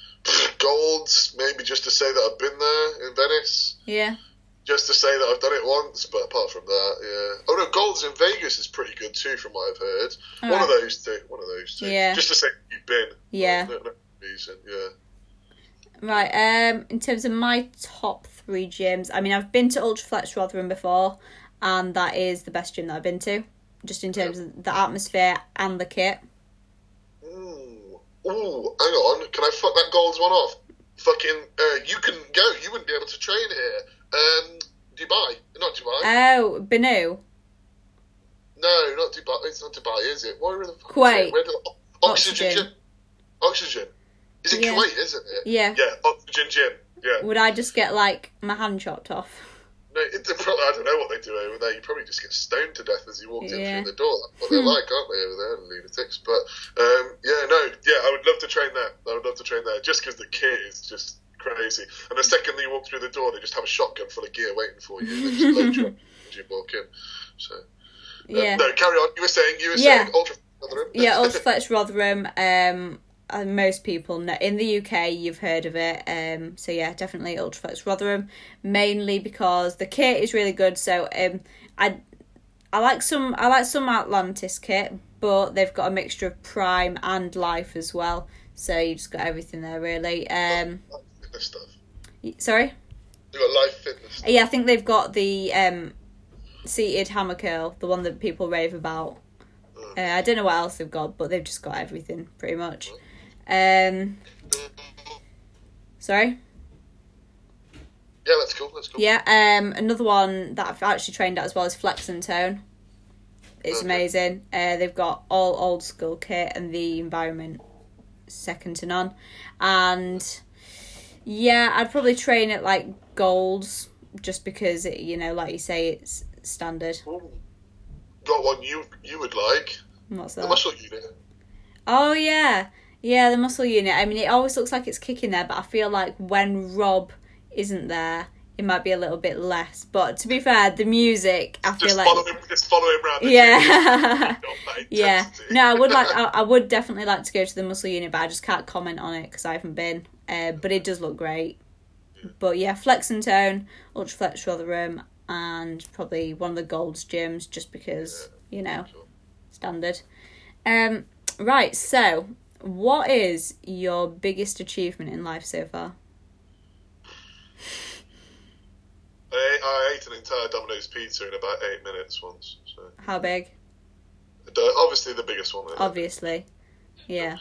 Golds, maybe just to say that I've been there in Venice. Yeah. Just to say that I've done it once, but apart from that, yeah. Oh no, Golds in Vegas is pretty good too, from what I've heard. All one right. of those two. One of those two. Yeah. Just to say you've been. Yeah. No, no reason. Yeah. Right. Um. In terms of my top three gyms, I mean, I've been to Ultraflex Rotherham before, and that is the best gym that I've been to. Just in terms of the atmosphere and the kit. ooh, hang on, can I fuck that Golds one off? Fucking, uh, you can go. You wouldn't be able to train here. Um, Dubai, not Dubai. Oh, Banu. No, not Dubai. It's not Dubai, is it? Where the fuck Kuwait. is it? Where do, oxygen. Oxygen. Gym. Oxygen. Is it Yeah. Kuwait? Isn't it? Yeah. Yeah. Oxygen gym. Yeah. Would I just get like my hand chopped off? No, it, probably, I don't know what they do over there. You probably just get stoned to death as you walked in Yeah. through the door. That's what they're like, aren't they, over there, lunatics? But um, yeah, no, yeah, I would love to train there. I would love to train there, just because the kit is just crazy. And the second that you walk through the door, they just have a shotgun full of gear waiting for you. They just load you up as you walk in. So uh, Yeah. no, carry on. You were saying, you were Yeah. saying Ultra Rotherham. Yeah, Ultraflex Rotherham. Um, uh, most people know in the U K. You've heard of it. Um, so yeah, definitely Ultraflex Rotherham. Mainly because the kit is really good. So um, I I like some I like some Atlantis kit, but they've got a mixture of Prime and Life as well. So you just got everything there really. Um, Fitness stuff. y- sorry. You got live fitness stuff. Yeah, I think they've got the um, seated hammer curl, the one that people rave about. Uh, I don't know what else they've got, but they've just got everything pretty much. Um, sorry. Yeah, that's cool. That's cool. Yeah. Um, another one that I've actually trained at as well is Flex and Tone. It's Okay. amazing. Uh, they've got all old school kit and the environment second to none. And yeah, I'd probably train at like Golds just because it, you know, like you say, it's standard. Ooh. Got one you you would like. What's The that? muscle unit. Oh yeah, yeah, the muscle unit. I mean, it always looks like it's kicking there, but I feel like when Rob isn't there, it might be a little bit less. But to be fair, the music, I feel Just like follow him. Just follow him around. The yeah, gym. Not that yeah. intensity. No, I would like, I, I would definitely like to go to the muscle unit, but I just can't comment on it because I haven't been. Uh, but it does look great. But yeah, Flex and Tone, Ultraflex Rotherham, and probably one of the Gold's gyms, just because you know, Sure. standard. Um, right. So, what is your biggest achievement in life so far? I, I ate an entire Domino's pizza in about eight minutes once. So How big? The- obviously the biggest one. Isn't it? Obviously, yeah.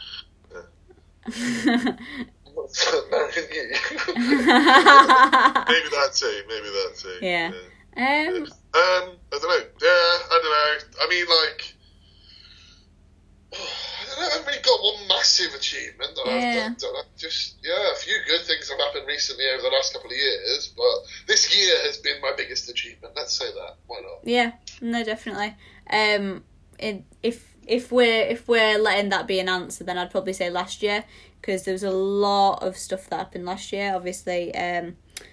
Maybe that too. Maybe that too. Yeah. Yeah. Um. Um, I don't know. Yeah, I don't know. I mean, like, I don't know. I haven't really got one massive achievement that Yeah. I've done. I've just, yeah, a few good things have happened recently over the last couple of years, but this year has been my biggest achievement. Let's say that. Why not? Yeah. No, definitely. Um. In, if if we're if we're letting that be an answer, then I'd probably say last year because there was a lot of stuff that happened last year. Obviously, um,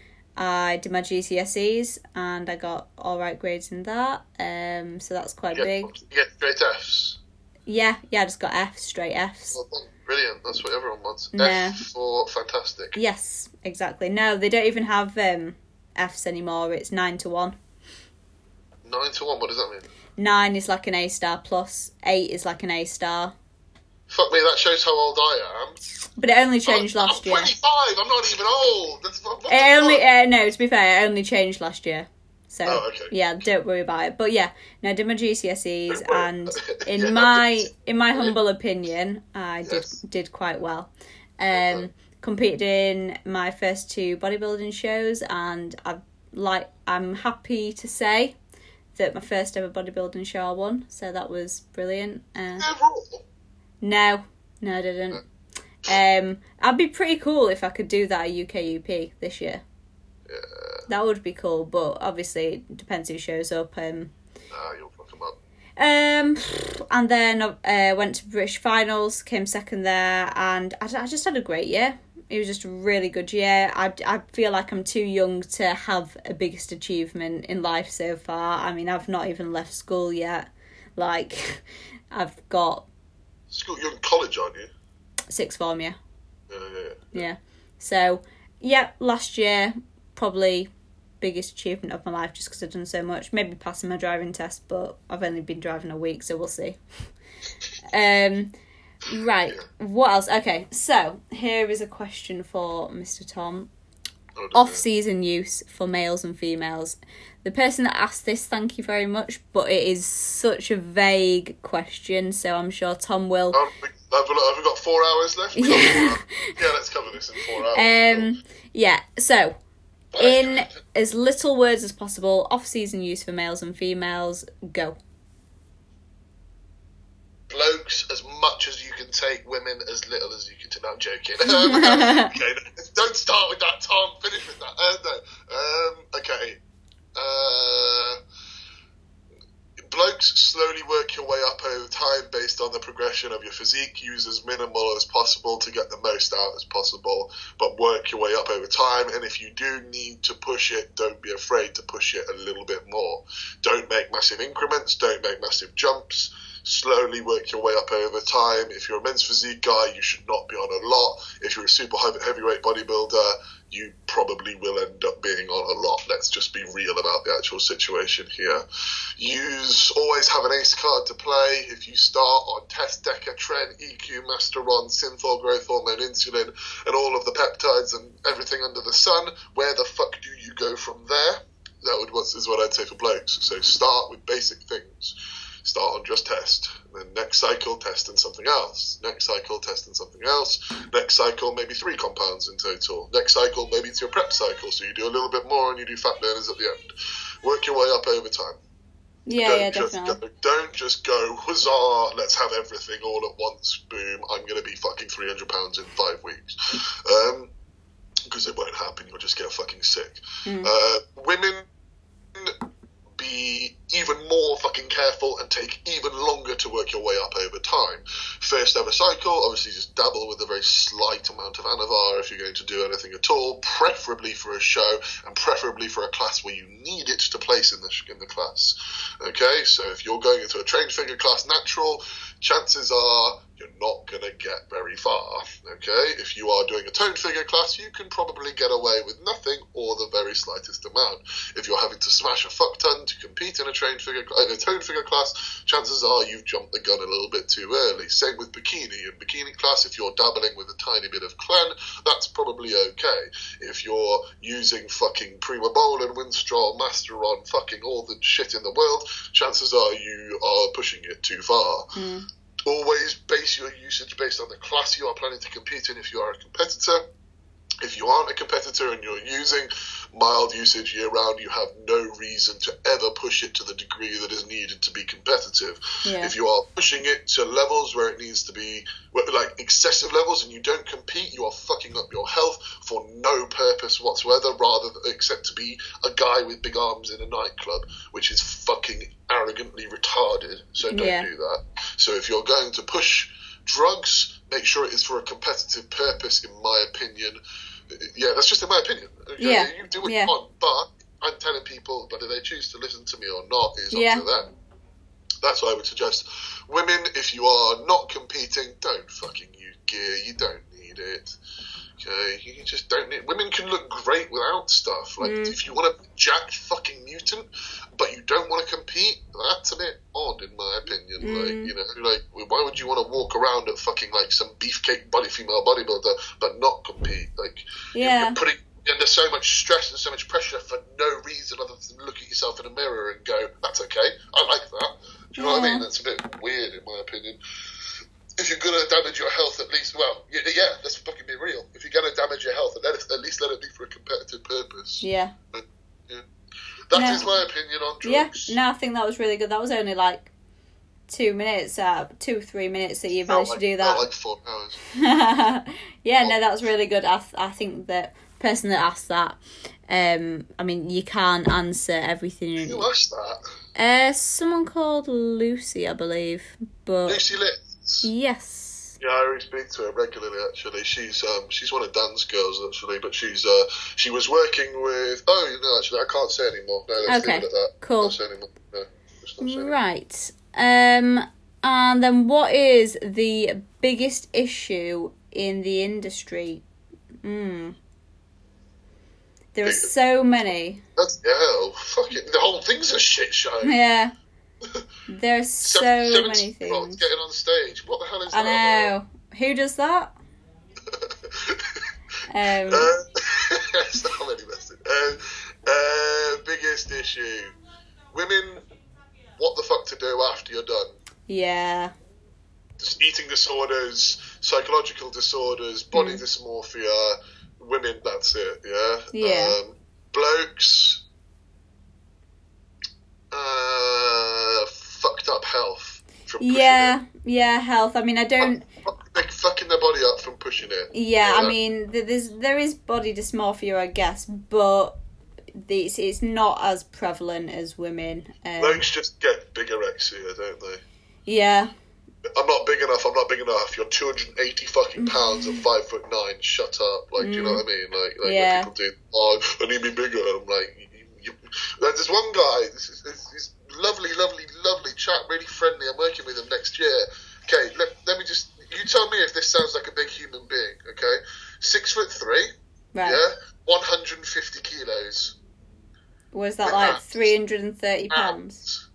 I did my G C S Es and I got all right grades in that. Um, so that's quite You big. get, you get straight Fs. Yeah, yeah, I just got Fs, straight Fs. Well done. Brilliant. That's what everyone wants. No. F for fantastic. Yes, exactly. No, they don't even have um, Fs anymore. It's nine to one. Nine to one. What does that mean? Nine is like an A star plus. Eight is like an A star. Fuck me. That shows how old I am. But it only changed I'm, last I'm year. twenty-five. I'm not even old. That's what the It only fuck? uh, no. To be fair, it only changed last year. So Oh, okay. yeah, don't worry about it. But yeah, no, I did my G C S Es, and in Yeah. my in my humble opinion, I did Yes. did quite well. Um, Okay. competed in my first two bodybuilding shows, and I like I'm happy to say that my first ever bodybuilding show I won. So that was brilliant. Uh, Overall. no, no, I didn't. Um, I'd be pretty cool if I could do that at U K U P this year. Yeah. That would be cool, but obviously it depends who shows up. Um, Ah, you'll fuck 'em up. um, and then uh, went to British finals, came second there, and I, I just had a great year. It was just a really good year. I, I feel like I'm too young to have a biggest achievement in life so far. I mean, I've not even left school yet. Like, I've got School, you're in college, aren't you? sixth form, yeah. Yeah, yeah, yeah. Yeah. So, yeah, last year, probably biggest achievement of my life just because I've done so much. Maybe passing my driving test, but I've only been driving a week, so we'll see. um, right. What else? Okay, so here is a question for Mister Tom. Oh, off-season use for males and females. The person that asked this, thank you very much, but it is such a vague question, so I'm sure Tom will... Um, have, we, have we got four hours left? We Yeah. got four hours. Yeah, let's cover this in four hours. Um, yeah, so, in as little words as possible, off-season use for males and females, go. Blokes, as much as you can take, women, as little as you can take. No, I'm joking. Um, okay, don't start with that, Tom. Finish with that. Uh, no. Um, okay. Uh, blokes, slowly work your way up over time based on the progression of your physique. Use as minimal as possible to get the most out as possible, but work your way up over time. And if you do need to push it, don't be afraid to push it a little bit more. Don't make massive increments. Don't make massive jumps. Slowly work your way up over time. If you're a men's physique guy, you should not be on a lot. If you're a super heavyweight bodybuilder, you probably will end up being on a lot. Let's just be real about the actual situation here. Use, always have an ace card to play. If you start on test, Deca, Tren, E Q, Masteron, Synthol, growth hormone, insulin, and all of the peptides and everything under the sun, where the fuck do you go from there? That would, is what I'd say for blokes. So start with basic things. Start on just test. Then next cycle, test and something else. Next cycle, test and something else. Next cycle, maybe three compounds in total. Next cycle, maybe it's your prep cycle, so you do a little bit more and you do fat burners at the end. Work your way up over time. Yeah, don't yeah, just definitely. Go, don't just go, huzzah, let's have everything all at once, boom, I'm going to be fucking three hundred pounds in five weeks. Um, because it won't happen, you'll just get fucking sick. Mm. Uh, women... be even more fucking careful and take even longer to work your way up over time. First ever cycle, obviously just dabble with a very slight amount of Anavar if you're going to do anything at all, preferably for a show and preferably for a class where you need it to place in the in the class. Okay, so if you're going into a trained figure class natural, chances are you're not going to get very far. Okay, if you are doing a toned figure class, you can probably get away with nothing or the very slightest amount. If you're having to smash a fuck ton to compete in a trained figure, in a toned figure class, chances are you've jumped the gun a little bit too early. Same with bikini. In bikini class, if you're dabbling with a tiny bit of clen, that's probably okay. If you're using fucking Prima Bowl and Winstrol, Masteron, fucking all the shit in the world, chances are you are pushing it too far. Mm. Always base your usage based on the class you are planning to compete in if you are a competitor. If you aren't a competitor and you're using mild usage year-round, you have no reason to ever push it to the degree that is needed to be competitive. Yeah. If you are pushing it to levels where it needs to be, like excessive levels, and you don't compete, you are fucking up your health for no purpose whatsoever, rather than, except to be a guy with big arms in a nightclub, which is fucking arrogantly retarded. So don't Yeah. do that. So if you're going to push drugs, make sure it is for a competitive purpose, in my opinion. Yeah, that's just in my opinion. Okay? Yeah. You do what Yeah. you want, but I'm telling people, whether they choose to listen to me or not is Yeah. up to them. That's what I would suggest. Women, if you are not competing, don't fucking use gear. You don't need it. Okay, you just don't need. Women can look great without stuff. Like Mm. if you want a jacked fucking mutant, but you don't want to compete, that's a bit odd in my opinion. Mm. Like you know, like why would you want to walk around at fucking like some beefcake body female bodybuilder but not compete? Like Yeah. you're putting under so much stress and so much pressure for no reason other than look at yourself in a mirror and go, that's okay, I like that. Do you know what I Yeah. mean? That's a bit weird in my opinion. If you're going to damage your health, at least, well, yeah, yeah, let's fucking be real. If you're going to damage your health, let it, at least let it be for a competitive purpose. Yeah. Yeah. That No. is my opinion on Yeah. drugs. No, I think that was really good. That was only like two minutes, uh, two, three minutes that you Felt managed like, to do felt that. like four hours. Yeah, no, that was really good. I, th- I think that person that asked that, um, I mean, you can't answer everything. Who asked that? Uh, someone called Lucy, I believe. But Lucy Litz. yes. Yeah, I already speak to her regularly. Actually, she's um she's one of Dan's girls actually, but she's uh she was working with. Oh no, actually, I can't say anymore. No, let's Okay, leave it at that. cool. Not say anymore. No, just not say anymore. Right. Um, and then what is the biggest issue in the industry? Hmm. There are so many. That's yeah, oh, fuck it. The whole thing's a shit show. Yeah. There are so Seven- many seventy-year-olds things. getting on stage. What the hell is I that? know. Who does that? Um, Uh, Yes, I'm only messing. Uh, uh, biggest issue. Women, what the fuck to do after you're done? Yeah. Just eating disorders, psychological disorders, body Mm. dysmorphia. Women, that's it, yeah? Yeah. Um, blokes, uh, fucked up health from pushing Yeah, it. yeah, health. I mean, I don't... Like fucking their body up from pushing it. Yeah, I mean, th- there's there is body dysmorphia, I guess, but it's, it's not as prevalent as women. Um, Blokes just get bigorexia, don't they? yeah. I'm not big enough, I'm not big enough. You're two hundred eighty fucking pounds and five foot nine, shut up. Like, do you know what I mean? Like, like Yeah. when people do, oh, I need to be bigger. And I'm like, you, you, there's this one guy, this is, this, this lovely, lovely, lovely chap, really friendly. I'm working with him next year. Okay, let, let me just, you tell me if this sounds like a big human being, okay? Six foot three, Right. yeah? one hundred fifty kilos. Was that With like abs. three hundred thirty pounds?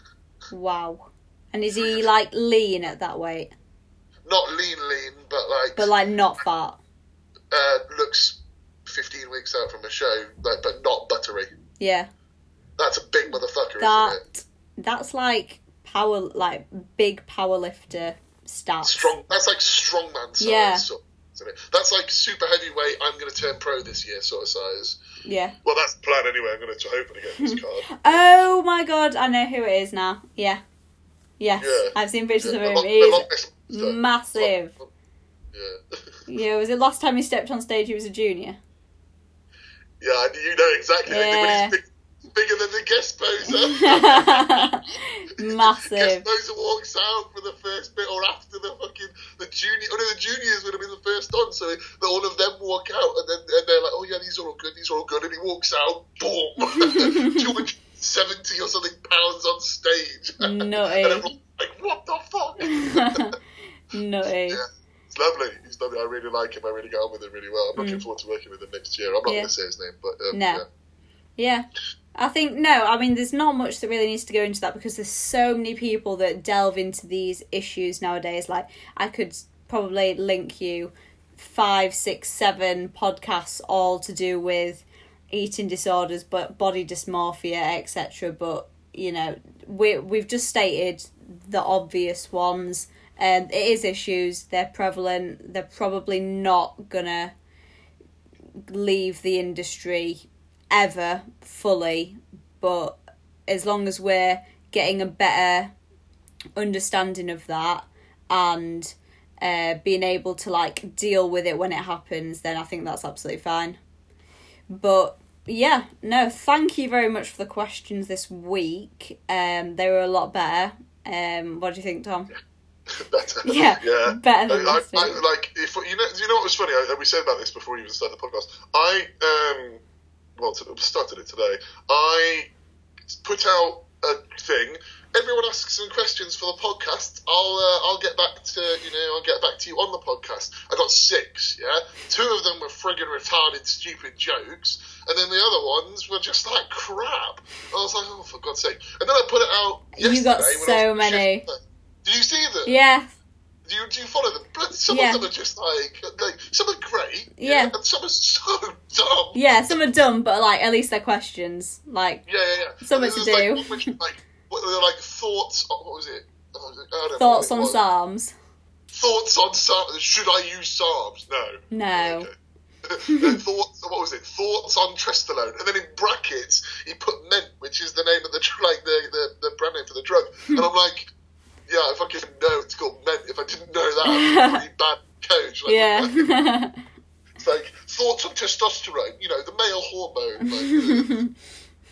Wow. And is he like lean at that weight? Not lean, lean, but like, But like not fat? uh, looks fifteen weeks out from a show, like, but not buttery. Yeah. That's a big motherfucker, isn't it? That, that's like power, like big power lifter stats. Strong. That's like strongman size. Yeah. Sort of, isn't it? That's like super heavyweight. I'm going to turn pro this year, sort of size. Yeah. Well, that's the plan anyway. I'm going to hopefully get this card. Oh my god, I know who it is now. Yeah. Yes. Yeah. I've seen pictures Yeah, of the him. long- the He's longest monster. massive. Yeah. Yeah, was it last time he stepped on stage he was a junior? Yeah, you know exactly. Yeah. When he's big, bigger than the guest poser. Massive. Guest poser walks out for the first bit or after the fucking the junior. Oh no, the juniors would have been the first on, so the, all of them walk out, and then and they're like, "Oh yeah, these are all good. These are all good." And he walks out, boom, two hundred seventy or something pounds on stage. Nutty. And everyone's like, "What the fuck?" Nutty. Yeah. It's lovely. He's lovely. I really like him. I really get on with him really well. I'm looking forward to working with him next year. I'm not Mm. Yeah. going to say his name, but um, No. yeah. Yeah. I think, no, I mean, there's not much that really needs to go into that because there's so many people that delve into these issues nowadays. Like, I could probably link you five, six, seven podcasts all to do with eating disorders, but body dysmorphia, et cetera. But, you know, we, we've just stated the obvious ones. Um, it is issues. They're prevalent. They're probably not going to leave the industry ever fully, but as long as we're getting a better understanding of that and uh, being able to like deal with it when it happens, then I think that's absolutely fine. But yeah, no, thank you very much for the questions this week. Um, they were a lot better. Um, what do you think, Tom? Better. Yeah, yeah. better than I, I, last week. I, like, if you know, you know what was funny? I, we said about this before we even started the podcast. I um, well, to, started it today. I put out a thing. Everyone asks some questions for the podcast. I'll uh, I'll get back to you know I'll get back to you on the podcast. I got six. Yeah, two of them were friggin' retarded, stupid jokes, and then the other ones were just like crap. I was like, oh, for God's sake! And then I put it out yesterday. You got when I was so on many. shift. Did you see them? Yeah. Do you, do you follow them? But some Yeah. of them are just like, like some are great, Yeah. and some are so dumb. Yeah, some are dumb, but like at least they're questions. Like Yeah, yeah, yeah. Something And to there's, do. Like, which, like, what, they're like thoughts. On, what was it? Oh, I don't know thoughts what it on was. Psalms. Thoughts on Psalms. Should I use Psalms? No. No. Okay. Then thoughts. What was it? Thoughts on Trestolone, and then in brackets he put Ment, which is the name of the dr- like the, the the brand name for the drug, and I'm like, yeah, I fucking know it's called Ment. If I didn't know that, I'd be a really bad coach. Like, Yeah. It's like thoughts on testosterone. You know, the male hormone. Like,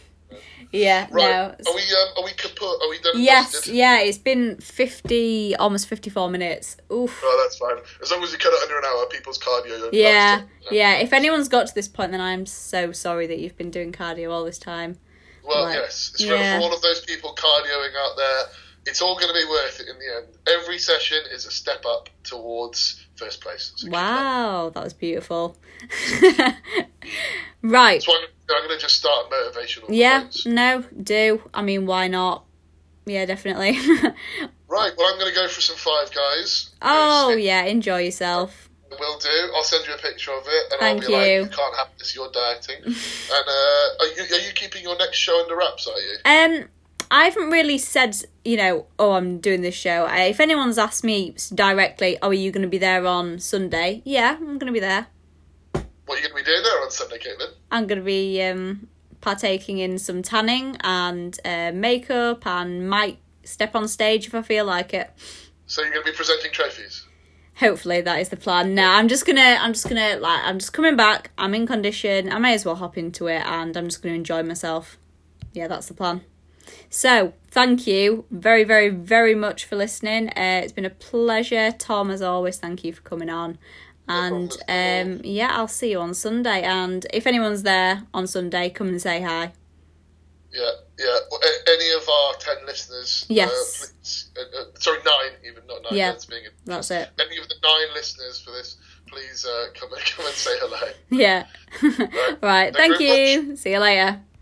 Yeah, right. no. Are we um, are we kaput? Are we done? and Yes, dusted? yeah, it's been fifty, almost fifty-four minutes. Oof. Oh, that's fine. As long as we cut it under an hour, people's cardio. Yeah, that's it. yeah. If anyone's got to this point, then I'm so sorry that you've been doing cardio all this time. Well, Like, yes. It's for, yeah. for all of those people cardioing out there, it's all going to be worth it in the end. Every session is a step up towards first place. So keep that. Wow, that was beautiful. Right. So I'm, I'm going to just start motivational Yeah, quotes. no, do. I mean, why not? Yeah, definitely. Right, well, I'm going to go for some Five Guys. Oh, Because yeah, enjoy yourself. I will do. I'll send you a picture of it, and Thank I'll be you. like, you can't have this, you're dieting. And uh, are, you, are you keeping your next show under wraps, are you? Um, I haven't really said, you know, oh, I'm doing this show. I, if anyone's asked me directly, oh, are you going to be there on Sunday? Yeah, I'm going to be there. What are you going to be doing there on Sunday, Caitlin? I'm going to be um, partaking in some tanning and uh, makeup, and might step on stage if I feel like it. So you're going to be presenting trophies? Hopefully that is the plan. No, I'm just gonna, I'm just gonna, like, I'm just coming back. I'm in condition. I may as well hop into it, and I'm just gonna enjoy myself. Yeah, that's the plan. So, thank you very, very, very much for listening. Uh, it's been a pleasure, Tom, as always. Thank you for coming on. And um, yeah, I'll see you on Sunday. And if anyone's there on Sunday, come and say hi. Yeah, yeah. Well, a- any of our ten listeners? Yes. Uh, please, uh, uh, sorry, nine. Even not nine. Yeah, That's being a, that's it. Any of the nine listeners for this, please uh, come and come and say hello. Yeah. Right. Right. Thank Thank you very you. See you later.